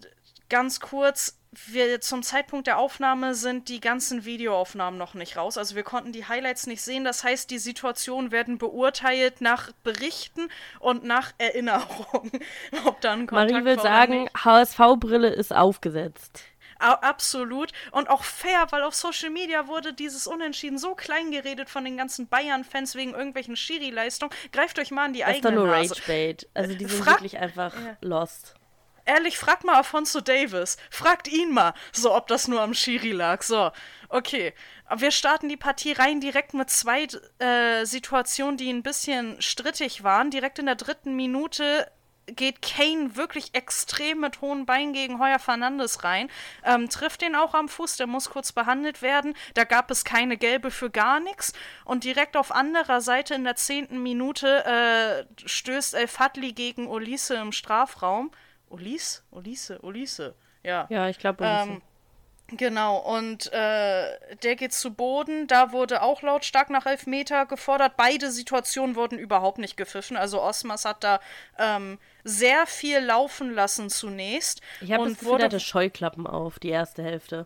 ganz kurz, wir zum Zeitpunkt der Aufnahme sind die ganzen Videoaufnahmen noch nicht raus. Also wir konnten die Highlights nicht sehen. Das heißt, die Situationen werden beurteilt nach Berichten und nach Erinnerungen. Ob dann Kontakt Marie will war oder sagen, nicht. H S V-Brille ist aufgesetzt. A- Absolut. Und auch fair, weil auf Social Media wurde dieses Unentschieden so klein geredet von den ganzen Bayern-Fans wegen irgendwelchen Schiri-Leistungen. Greift euch mal an die Das ist doch eigene nur Nase. Rage-Bait. Also die sind Frag- wirklich einfach Ja. lost. Ehrlich, frag mal Alfonso Davis. Fragt ihn mal, so ob das nur am Schiri lag. So, okay. Aber wir starten die Partie rein direkt mit zwei äh, Situationen, die ein bisschen strittig waren. Direkt in der dritten Minute geht Kane wirklich extrem mit hohen Beinen gegen Heuer Fernandes rein. Ähm, trifft den auch am Fuß, der muss kurz behandelt werden. Da gab es keine gelbe für gar nichts. Und direkt auf anderer Seite in der zehnten Minute äh, stößt El Fadli gegen Olise im Strafraum. Olise? Olise? Olise. Ja. Ja, ich glaube, Ähm, genau, und äh, der geht zu Boden. Da wurde auch lautstark nach Elfmeter gefordert. Beide Situationen wurden überhaupt nicht gepfiffen. Also Osmas hat da ähm, sehr viel laufen lassen zunächst. ich habe das und Gefühl, der wurde hatte Scheuklappen auf, die erste Hälfte.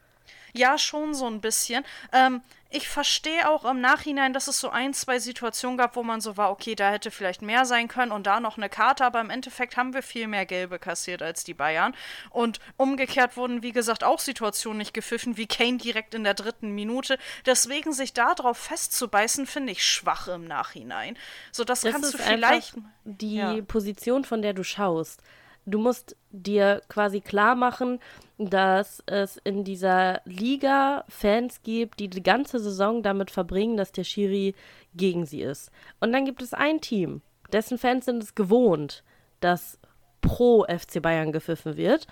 Ja, schon so ein bisschen. Ähm, ich verstehe auch im Nachhinein, dass es so ein, zwei Situationen gab, wo man so war, okay, da hätte vielleicht mehr sein können und da noch eine Karte, aber im Endeffekt haben wir viel mehr Gelbe kassiert als die Bayern. Und umgekehrt wurden, wie gesagt, auch Situationen nicht gepfiffen, wie Kane direkt in der dritten Minute. Deswegen sich darauf festzubeißen, finde ich schwach im Nachhinein. So, das, Das kannst ist du vielleicht. einfach die Ja. Position, von der du schaust. Du musst dir quasi klar machen, dass es in dieser Liga Fans gibt, die die ganze Saison damit verbringen, dass der Schiri gegen sie ist. Und dann gibt es ein Team, dessen Fans sind es gewohnt, dass pro F C Bayern gepfiffen wird.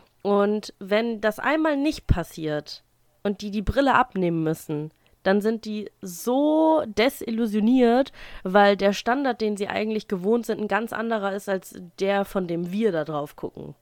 Und wenn das einmal nicht passiert und die die Brille abnehmen müssen, dann sind die so desillusioniert, weil der Standard, den sie eigentlich gewohnt sind, ein ganz anderer ist als der, von dem wir da drauf gucken.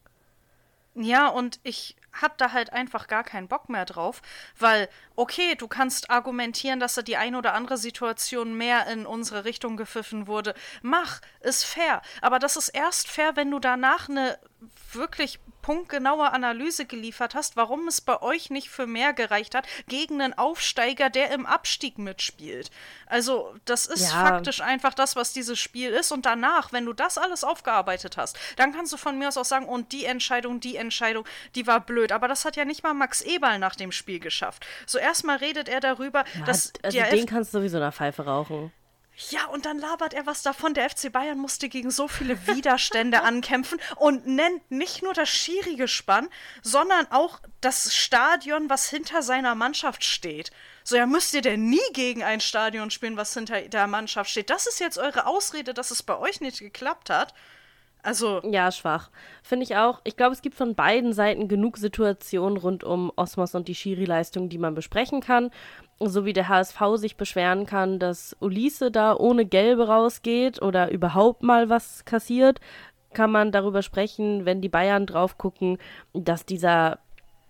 Ja, und ich hab da halt einfach gar keinen Bock mehr drauf, weil, okay, du kannst argumentieren, dass da die eine oder andere Situation mehr in unsere Richtung gepfiffen wurde. Mach, ist fair. Aber das ist erst fair, wenn du danach eine wirklich punktgenaue Analyse geliefert hast, warum es bei euch nicht für mehr gereicht hat, gegen einen Aufsteiger, der im Abstieg mitspielt. Also, das ist Ja. faktisch einfach das, was dieses Spiel ist. Und danach, wenn du das alles aufgearbeitet hast, dann kannst du von mir aus auch sagen, und die Entscheidung, die Entscheidung, die war blöd. Aber das hat ja nicht mal Max Eberl nach dem Spiel geschafft. So, erstmal redet er darüber, dass also der den kannst du sowieso in der Pfeife rauchen. Ja, und dann labert er was davon, der F C Bayern musste gegen so viele Widerstände ankämpfen und nennt nicht nur das Schiri-Gespann, sondern auch das Stadion, was hinter seiner Mannschaft steht. So, ja, müsst ihr denn nie gegen ein Stadion spielen, was hinter der Mannschaft steht? Das ist jetzt eure Ausrede, dass es bei euch nicht geklappt hat? Also, Ja, schwach. Finde ich auch. Ich glaube, es gibt von beiden Seiten genug Situationen rund um Osmos und die Schiri-Leistung, die man besprechen kann. So wie der H S V sich beschweren kann, dass Olise da ohne Gelbe rausgeht oder überhaupt mal was kassiert, kann man darüber sprechen, wenn die Bayern drauf gucken, dass dieser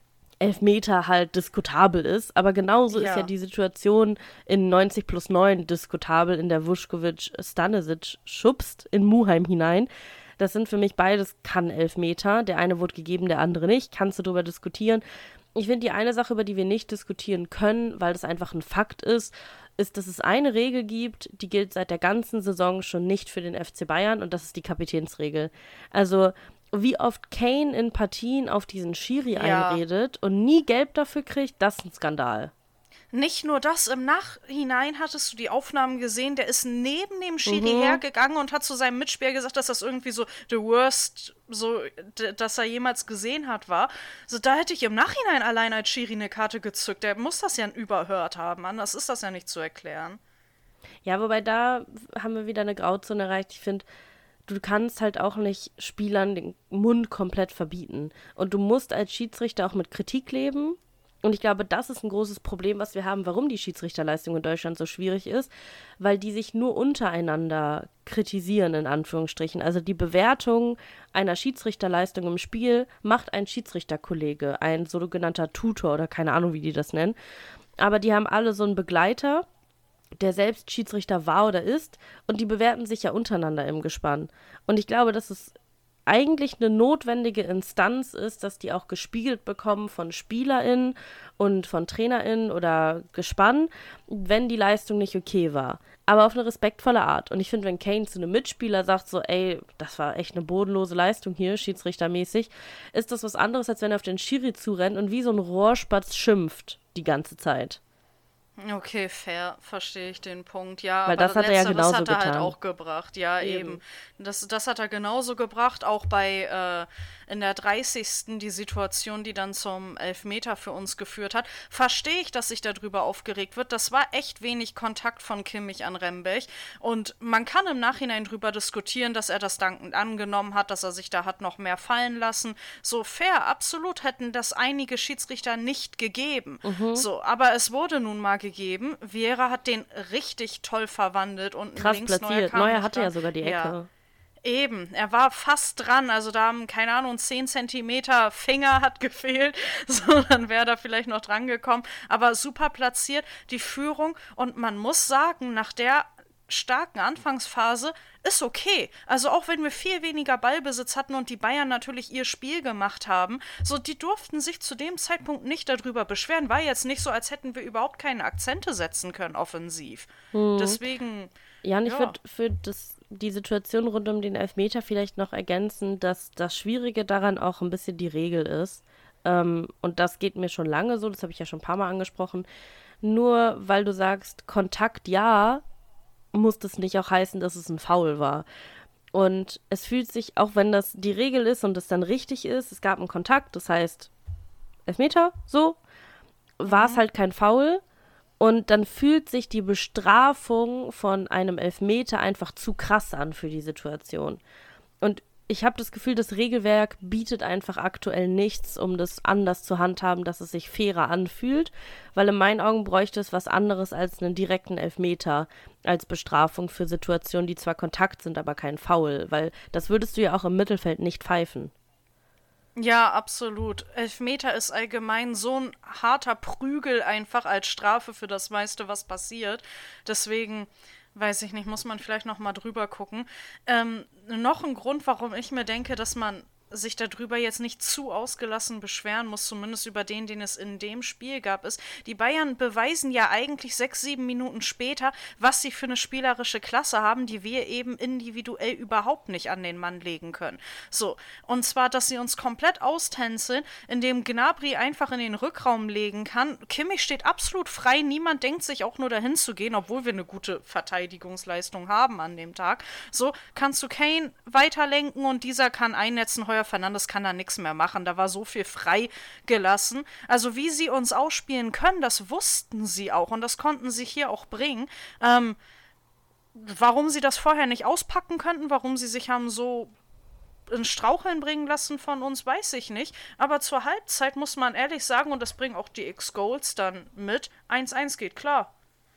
Elfmeter halt diskutabel ist. Aber genauso Ja. ist ja die Situation in neunzig plus neun diskutabel, in der Vuskovic Stanisic schubst in Muheim hinein. Das sind für mich beides Kann-Elfmeter. Der eine wurde gegeben, der andere nicht. Kannst du darüber diskutieren. Ich finde, die eine Sache, über die wir nicht diskutieren können, weil das einfach ein Fakt ist, ist, dass es eine Regel gibt, die gilt seit der ganzen Saison schon nicht für den F C Bayern, und das ist die Kapitänsregel. Also wie oft Kane in Partien auf diesen Schiri Ja. einredet und nie Gelb dafür kriegt, das ist ein Skandal. Nicht nur das, im Nachhinein hattest du die Aufnahmen gesehen, der ist neben dem Schiri Mhm. hergegangen und hat zu seinem Mitspieler gesagt, dass das irgendwie so the worst, so, d- dass er jemals gesehen hat, war. So, da hätte ich im Nachhinein allein als Schiri eine Karte gezückt. Der muss das ja überhört haben, anders ist das ja nicht zu erklären. Ja, wobei da haben wir wieder eine Grauzone erreicht. Ich finde, du kannst halt auch nicht Spielern den Mund komplett verbieten. Und du musst als Schiedsrichter auch mit Kritik leben. Und ich glaube, das ist ein großes Problem, was wir haben, warum die Schiedsrichterleistung in Deutschland so schwierig ist, weil die sich nur untereinander kritisieren, in Anführungsstrichen. Also die Bewertung einer Schiedsrichterleistung im Spiel macht ein Schiedsrichterkollege, ein sogenannter Tutor oder keine Ahnung, wie die das nennen. Aber die haben alle so einen Begleiter, der selbst Schiedsrichter war oder ist, und die bewerten sich ja untereinander im Gespann. Und ich glaube, dass es eigentlich eine notwendige Instanz ist, dass die auch gespiegelt bekommen von SpielerInnen und von TrainerInnen oder Gespann, wenn die Leistung nicht okay war. Aber auf eine respektvolle Art. Und ich finde, wenn Kane zu einem Mitspieler sagt so, ey, das war echt eine bodenlose Leistung hier, schiedsrichtermäßig, ist das was anderes, als wenn er auf den Schiri zurennt und wie so ein Rohrspatz schimpft die ganze Zeit. Okay, fair, verstehe ich den Punkt. Ja, Weil aber das hat er ja Letzteres genauso hat er halt getan. auch gebracht. Ja, Eben. eben. Das, das hat er genauso gebracht, auch bei äh, in der dreißigsten die Situation, die dann zum Elfmeter für uns geführt hat. Verstehe ich, dass sich darüber aufgeregt wird. Das war echt wenig Kontakt von Kimmich an Rembech. Und man kann im Nachhinein drüber diskutieren, dass er das dankend angenommen hat, dass er sich da hat noch mehr fallen lassen. So fair, absolut hätten das einige Schiedsrichter nicht gegeben. So, aber es wurde nun mal gegeben. Vieira hat den richtig toll verwandelt und Krass links platziert. kam Neuer nicht hatte dran. ja sogar die Ecke. Ja. Eben, er war fast dran, also da haben, keine Ahnung, zehn Zentimeter Finger hat gefehlt, so, dann wäre da vielleicht noch dran gekommen, aber super platziert, die Führung, und man muss sagen, nach der starken Anfangsphase ist okay. Also auch wenn wir viel weniger Ballbesitz hatten und die Bayern natürlich ihr Spiel gemacht haben, so, die durften sich zu dem Zeitpunkt nicht darüber beschweren. War jetzt nicht so, als hätten wir überhaupt keine Akzente setzen können offensiv. Deswegen, Ja, und ich ja. würde für das, die Situation rund um den Elfmeter vielleicht noch ergänzen, dass das Schwierige daran auch ein bisschen die Regel ist. Ähm, und das geht mir schon lange so, das habe ich ja schon ein paar Mal angesprochen. Nur weil du sagst, Kontakt ja, muss das nicht auch heißen, dass es ein Foul war. Und es fühlt sich, auch wenn das die Regel ist und es dann richtig ist, es gab einen Kontakt, das heißt Elfmeter, so, war es halt kein Foul. Und dann fühlt sich die Bestrafung von einem Elfmeter einfach zu krass an für die Situation. Und ich habe das Gefühl, das Regelwerk bietet einfach aktuell nichts, um das anders zu handhaben, dass es sich fairer anfühlt. Weil in meinen Augen bräuchte es was anderes als einen direkten Elfmeter als Bestrafung für Situationen, die zwar Kontakt sind, aber kein Foul. Weil das würdest du ja auch im Mittelfeld nicht pfeifen. Ja, absolut. Elfmeter ist allgemein so ein harter Prügel einfach als Strafe für das meiste, was passiert. Deswegen, weiß ich nicht, muss man vielleicht noch mal drüber gucken. Ähm, noch ein Grund, warum ich mir denke, dass man sich darüber jetzt nicht zu ausgelassen beschweren muss, zumindest über den, den es in dem Spiel gab, ist, die Bayern beweisen ja eigentlich sechs, sieben Minuten später, was sie für eine spielerische Klasse haben, die wir eben individuell überhaupt nicht an den Mann legen können. So, und zwar, dass sie uns komplett austänzeln, indem Gnabry einfach in den Rückraum legen kann. Kimmich steht absolut frei, niemand denkt sich auch nur dahin zu gehen, obwohl wir eine gute Verteidigungsleistung haben an dem Tag. So, kannst du Kane weiterlenken und dieser kann einnetzen. Heuer Fernandes kann da nichts mehr machen. Da war so viel frei gelassen. Also wie sie uns ausspielen können, das wussten sie auch und das konnten sie hier auch bringen. Ähm, warum sie das vorher nicht auspacken könnten, warum sie sich haben so in Straucheln bringen lassen von uns, weiß ich nicht. Aber zur Halbzeit muss man ehrlich sagen, und das bringen auch die X-Goals dann mit, eins eins geht klar.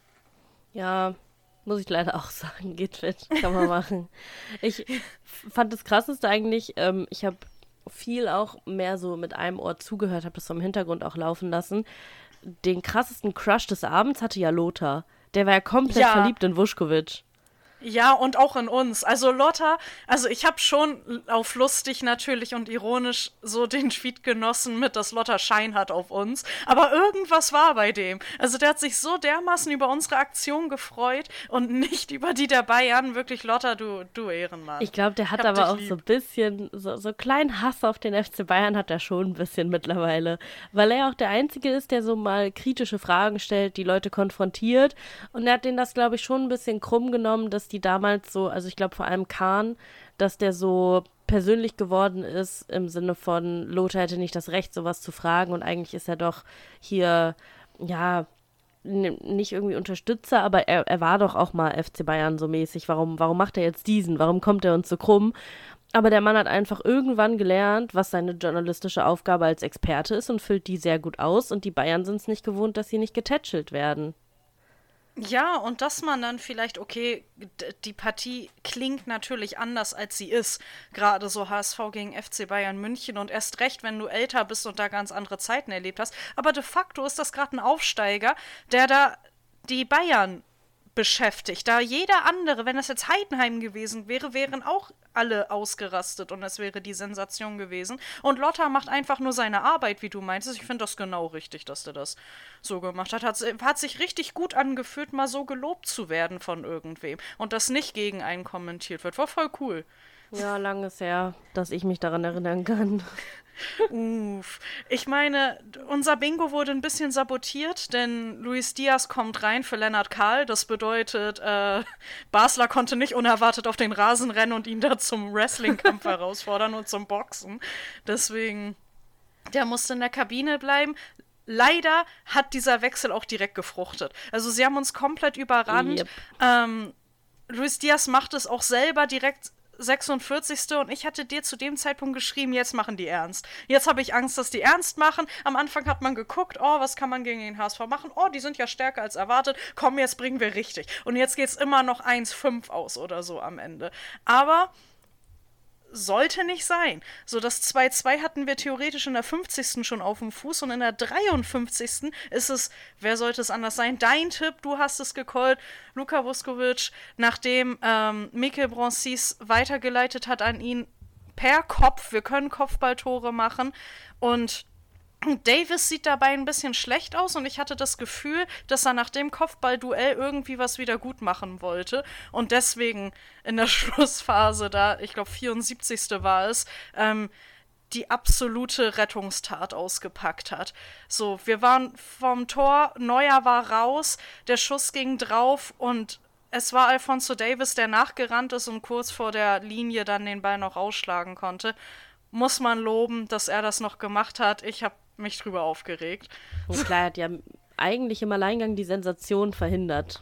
Ja, muss ich leider auch sagen, geht fit, kann man machen. Ich fand das Krasseste eigentlich, ähm, ich habe viel auch mehr so mit einem Ohr zugehört, habe das vom Hintergrund auch laufen lassen. Den krassesten Crush des Abends hatte ja Lothar. Der war ja komplett Ja. verliebt in Vuskovic. Ja, und auch in uns. Also Lothar, also ich habe schon auf lustig natürlich und ironisch so den Tweet genossen mit, dass Lothar Schein hat auf uns. Aber irgendwas war bei dem. Also der hat sich so dermaßen über unsere Aktion gefreut und nicht über die der Bayern. Wirklich, Lothar, du, du Ehrenmann. Ich glaube, der hat Ich hab aber dich auch lieb. so ein bisschen, so, so kleinen Hass auf den F C Bayern hat er schon ein bisschen mittlerweile. Weil er auch der Einzige ist, der so mal kritische Fragen stellt, die Leute konfrontiert. Und er hat denen das, glaube ich, schon ein bisschen krumm genommen, dass die damals so, also ich glaube vor allem Kahn, dass der so persönlich geworden ist im Sinne von, Lothar hätte nicht das Recht, sowas zu fragen. Und eigentlich ist er doch hier, ja, n- nicht irgendwie Unterstützer, aber er, er war doch auch mal F C Bayern so mäßig. Warum, warum macht er jetzt diesen? Warum kommt er uns so krumm? Aber der Mann hat einfach irgendwann gelernt, was seine journalistische Aufgabe als Experte ist und füllt die sehr gut aus. Und die Bayern sind es nicht gewohnt, dass sie nicht getätschelt werden. Ja, und dass man dann vielleicht, okay, d- die Partie klingt natürlich anders, als sie ist. Gerade so H S V gegen F C Bayern München und erst recht, wenn du älter bist und da ganz andere Zeiten erlebt hast. Aber de facto ist das gerade ein Aufsteiger, der da die Bayern beschäftigt. Da jeder andere, wenn das jetzt Heidenheim gewesen wäre, wären auch alle ausgerastet und es wäre die Sensation gewesen. Und Lothar macht einfach nur seine Arbeit, wie du meintest. Ich finde das genau richtig, dass der das so gemacht hat. Hat, hat sich richtig gut angefühlt, mal so gelobt zu werden von irgendwem. Und das nicht gegen einen kommentiert wird. War voll cool. Ja, lang ist her, dass ich mich daran erinnern kann. Uff. Ich meine, unser Bingo wurde ein bisschen sabotiert, denn Luis Diaz kommt rein für Lennart Kahl. Das bedeutet, äh, Basler konnte nicht unerwartet auf den Rasen rennen und ihn da zum Wrestling-Kampf herausfordern und zum Boxen. Deswegen, der musste in der Kabine bleiben. Leider hat dieser Wechsel auch direkt gefruchtet. Also sie haben uns komplett überrannt. Yep. Ähm, Luis Diaz macht es auch selber direkt sechsundvierzigste und ich hatte dir zu dem Zeitpunkt geschrieben, jetzt machen die ernst. Jetzt habe ich Angst, dass die ernst machen. Am Anfang hat man geguckt, oh, was kann man gegen den H S V machen? Oh, die sind ja stärker als erwartet. Komm, jetzt bringen wir richtig. Und jetzt geht's immer noch eins fünf aus oder so am Ende. Aber sollte nicht sein. So, das zwei zwei hatten wir theoretisch in der fünfzigsten schon auf dem Fuß und in der dreiundfünfzigsten ist es, wer sollte es anders sein? Dein Tipp, du hast es gecallt, Luka Vuskovic, nachdem ähm, Mikel Bronsis weitergeleitet hat an ihn per Kopf, wir können Kopfballtore machen und Davis sieht dabei ein bisschen schlecht aus und ich hatte das Gefühl, dass er nach dem Kopfballduell irgendwie was wieder gut machen wollte und deswegen in der Schlussphase da, ich glaube vierundsiebzigste war es, ähm, die absolute Rettungstat ausgepackt hat. So, wir waren vom Tor, Neuer war raus, der Schuss ging drauf und es war Alphonso Davis, der nachgerannt ist und kurz vor der Linie dann den Ball noch ausschlagen konnte. Muss man loben, dass er das noch gemacht hat. Ich habe mich drüber aufgeregt. Und klar, er hat ja eigentlich im Alleingang die Sensation verhindert.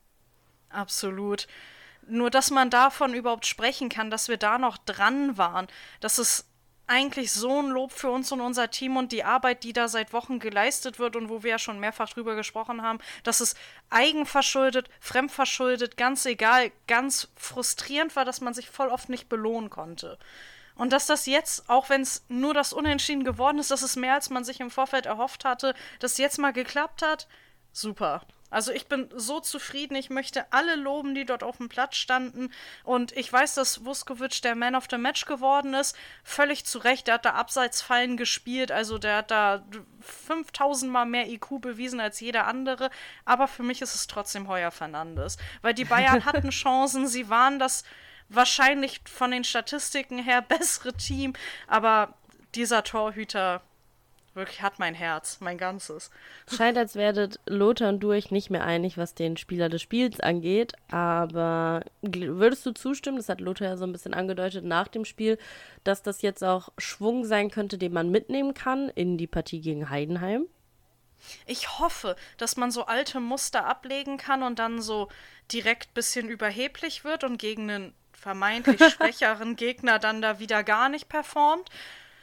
Absolut. Nur, dass man davon überhaupt sprechen kann, dass wir da noch dran waren, das ist eigentlich so ein Lob für uns und unser Team und die Arbeit, die da seit Wochen geleistet wird und wo wir ja schon mehrfach drüber gesprochen haben, dass es eigenverschuldet, fremdverschuldet, ganz egal, ganz frustrierend war, dass man sich voll oft nicht belohnen konnte. Und dass das jetzt, auch wenn es nur das Unentschieden geworden ist, dass es mehr als man sich im Vorfeld erhofft hatte, dass jetzt mal geklappt hat, super. Also ich bin so zufrieden, ich möchte alle loben, die dort auf dem Platz standen. Und ich weiß, dass Vuskovic der Man of the Match geworden ist. Völlig zu Recht, der hat da Abseitsfallen gespielt, also der hat da fünftausend Mal mehr I Q bewiesen als jeder andere. Aber für mich ist es trotzdem Heuer Fernandes. Weil die Bayern hatten Chancen, sie waren das wahrscheinlich von den Statistiken her bessere Team, aber dieser Torhüter wirklich hat mein Herz, mein ganzes. Scheint, als werdet Lothar und du euch nicht mehr einig, was den Spieler des Spiels angeht, aber würdest du zustimmen, das hat Lothar ja so ein bisschen angedeutet nach dem Spiel, dass das jetzt auch Schwung sein könnte, den man mitnehmen kann in die Partie gegen Heidenheim? Ich hoffe, dass man so alte Muster ablegen kann und dann so direkt ein bisschen überheblich wird und gegen einen vermeintlich schwächeren Gegner dann da wieder gar nicht performt.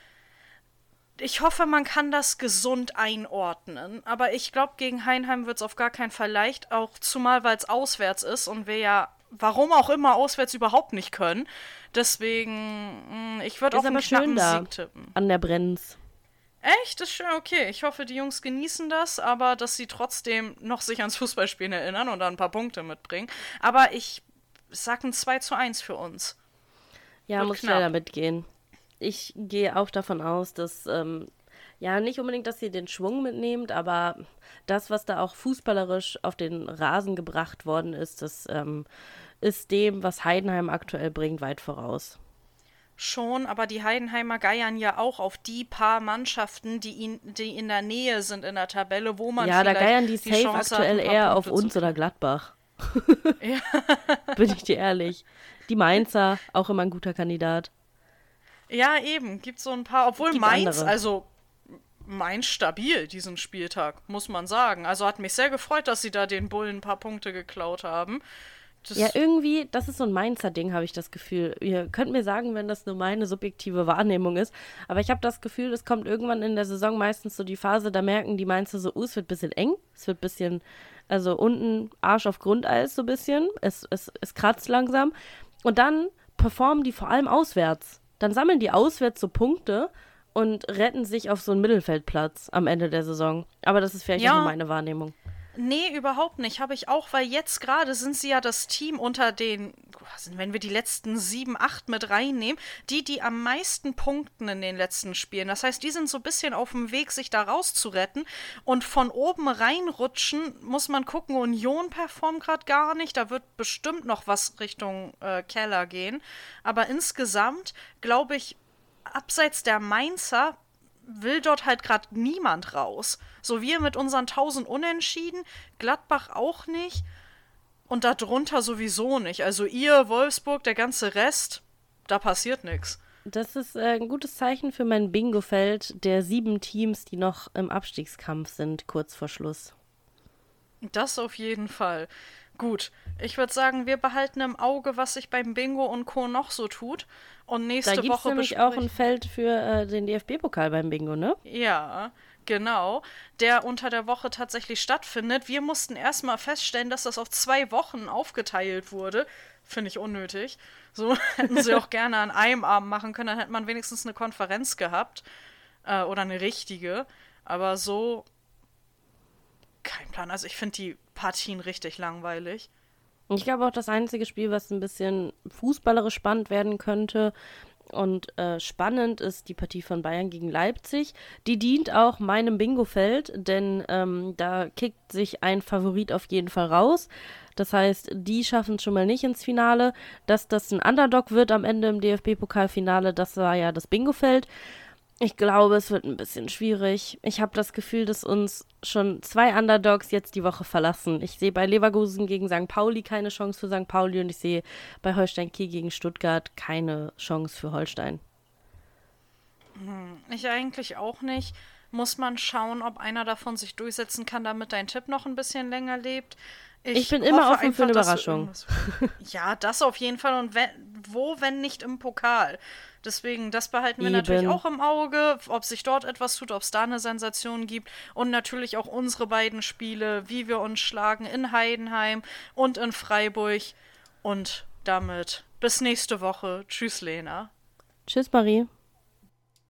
Ich hoffe, man kann das gesund einordnen, aber ich glaube, gegen Heidenheim wird es auf gar keinen Fall leicht, auch zumal, weil es auswärts ist und wir ja warum auch immer auswärts überhaupt nicht können. Deswegen, ich würde auf einen knappen Sieg tippen. An der Brenz. Echt? Das ist schön, okay. Ich hoffe, die Jungs genießen das, aber dass sie trotzdem noch sich ans Fußballspielen erinnern und dann ein paar Punkte mitbringen. Aber ich sag ein zwei zu eins für uns. Ja, Wird muss knapp. Leider mitgehen. Ich gehe auch davon aus, dass, ähm, ja, nicht unbedingt, dass ihr den Schwung mitnehmt, aber das, was da auch fußballerisch auf den Rasen gebracht worden ist, das ähm, ist dem, was Heidenheim aktuell bringt, weit voraus. Schon, aber die Heidenheimer geiern ja auch auf die paar Mannschaften, die, ihn, die in der Nähe sind in der Tabelle, wo man ja, vielleicht da geiern die, die safe Chance aktuell hat, eher auf uns oder Gladbach. Ja. Bin ich dir ehrlich. Die Mainzer, auch immer ein guter Kandidat. Ja, eben, gibt so ein paar, obwohl gibt Mainz, andere. also Mainz stabil diesen Spieltag, muss man sagen. Also hat mich sehr gefreut, dass sie da den Bullen ein paar Punkte geklaut haben. Das ja, irgendwie, das ist so ein Mainzer-Ding, habe ich das Gefühl. Ihr könnt mir sagen, wenn das nur meine subjektive Wahrnehmung ist, aber ich habe das Gefühl, es kommt irgendwann in der Saison meistens so die Phase, da merken die Mainzer so, uh, es wird ein bisschen eng, es wird ein bisschen, also unten Arsch auf Grundeis so ein bisschen, es, es, es kratzt langsam und dann performen die vor allem auswärts. Dann sammeln die auswärts so Punkte und retten sich auf so einen Mittelfeldplatz am Ende der Saison. Aber das ist vielleicht ja. auch nur meine Wahrnehmung. Nee, überhaupt nicht. Habe ich auch, weil jetzt gerade sind sie ja das Team unter den, wenn wir die letzten sieben, acht mit reinnehmen, die, die am meisten punkten in den letzten Spielen. Das heißt, die sind so ein bisschen auf dem Weg, sich da rauszuretten. Und von oben reinrutschen, muss man gucken, Union performt gerade gar nicht. Da wird bestimmt noch was Richtung äh, Keller gehen. Aber insgesamt, glaube ich, abseits der Mainzer will dort halt gerade niemand raus. So wir mit unseren tausend Unentschieden, Gladbach auch nicht und darunter sowieso nicht. Also ihr, Wolfsburg, der ganze Rest, da passiert nichts. Das ist äh, ein gutes Zeichen für mein Bingo-Feld der sieben Teams, die noch im Abstiegskampf sind, kurz vor Schluss. Das auf jeden Fall. Gut, ich würde sagen, wir behalten im Auge, was sich beim Bingo und Co. noch so tut. Und nächste da gibt's Woche nämlich besprech- auch ein Feld für äh, den D F B-Pokal beim Bingo, ne? Ja, genau. Der unter der Woche tatsächlich stattfindet. Wir mussten erstmal feststellen, dass das auf zwei Wochen aufgeteilt wurde. Finde ich unnötig. So hätten sie auch gerne an einem Abend machen können, dann hätte man wenigstens eine Konferenz gehabt. Äh, oder eine richtige. Aber so kein Plan. Also ich finde die Partien richtig langweilig. Ich glaube auch, das einzige Spiel, was ein bisschen fußballerisch spannend werden könnte und äh, spannend ist die Partie von Bayern gegen Leipzig. Die dient auch meinem Bingo-Feld, denn ähm, da kickt sich ein Favorit auf jeden Fall raus. Das heißt, die schaffen es schon mal nicht ins Finale. Dass das ein Underdog wird am Ende im D F B-Pokalfinale, das war ja das Bingo-Feld. Ich glaube, es wird ein bisschen schwierig. Ich habe das Gefühl, dass uns schon zwei Underdogs jetzt die Woche verlassen. Ich sehe bei Leverkusen gegen Sankt Pauli keine Chance für Sankt Pauli und ich sehe bei Holstein Kiel gegen Stuttgart keine Chance für Holstein. Hm, ich eigentlich auch nicht. Muss man schauen, ob einer davon sich durchsetzen kann, damit dein Tipp noch ein bisschen länger lebt. Ich, ich bin immer offen einfach, für eine Überraschung. Ja, das auf jeden Fall. Und wenn, wo, wenn nicht im Pokal? Deswegen, das behalten wir Eben. natürlich auch im Auge, ob sich dort etwas tut, ob es da eine Sensation gibt. Und natürlich auch unsere beiden Spiele, wie wir uns schlagen in Heidenheim und in Freiburg. Und damit bis nächste Woche. Tschüss, Lena. Tschüss, Marie.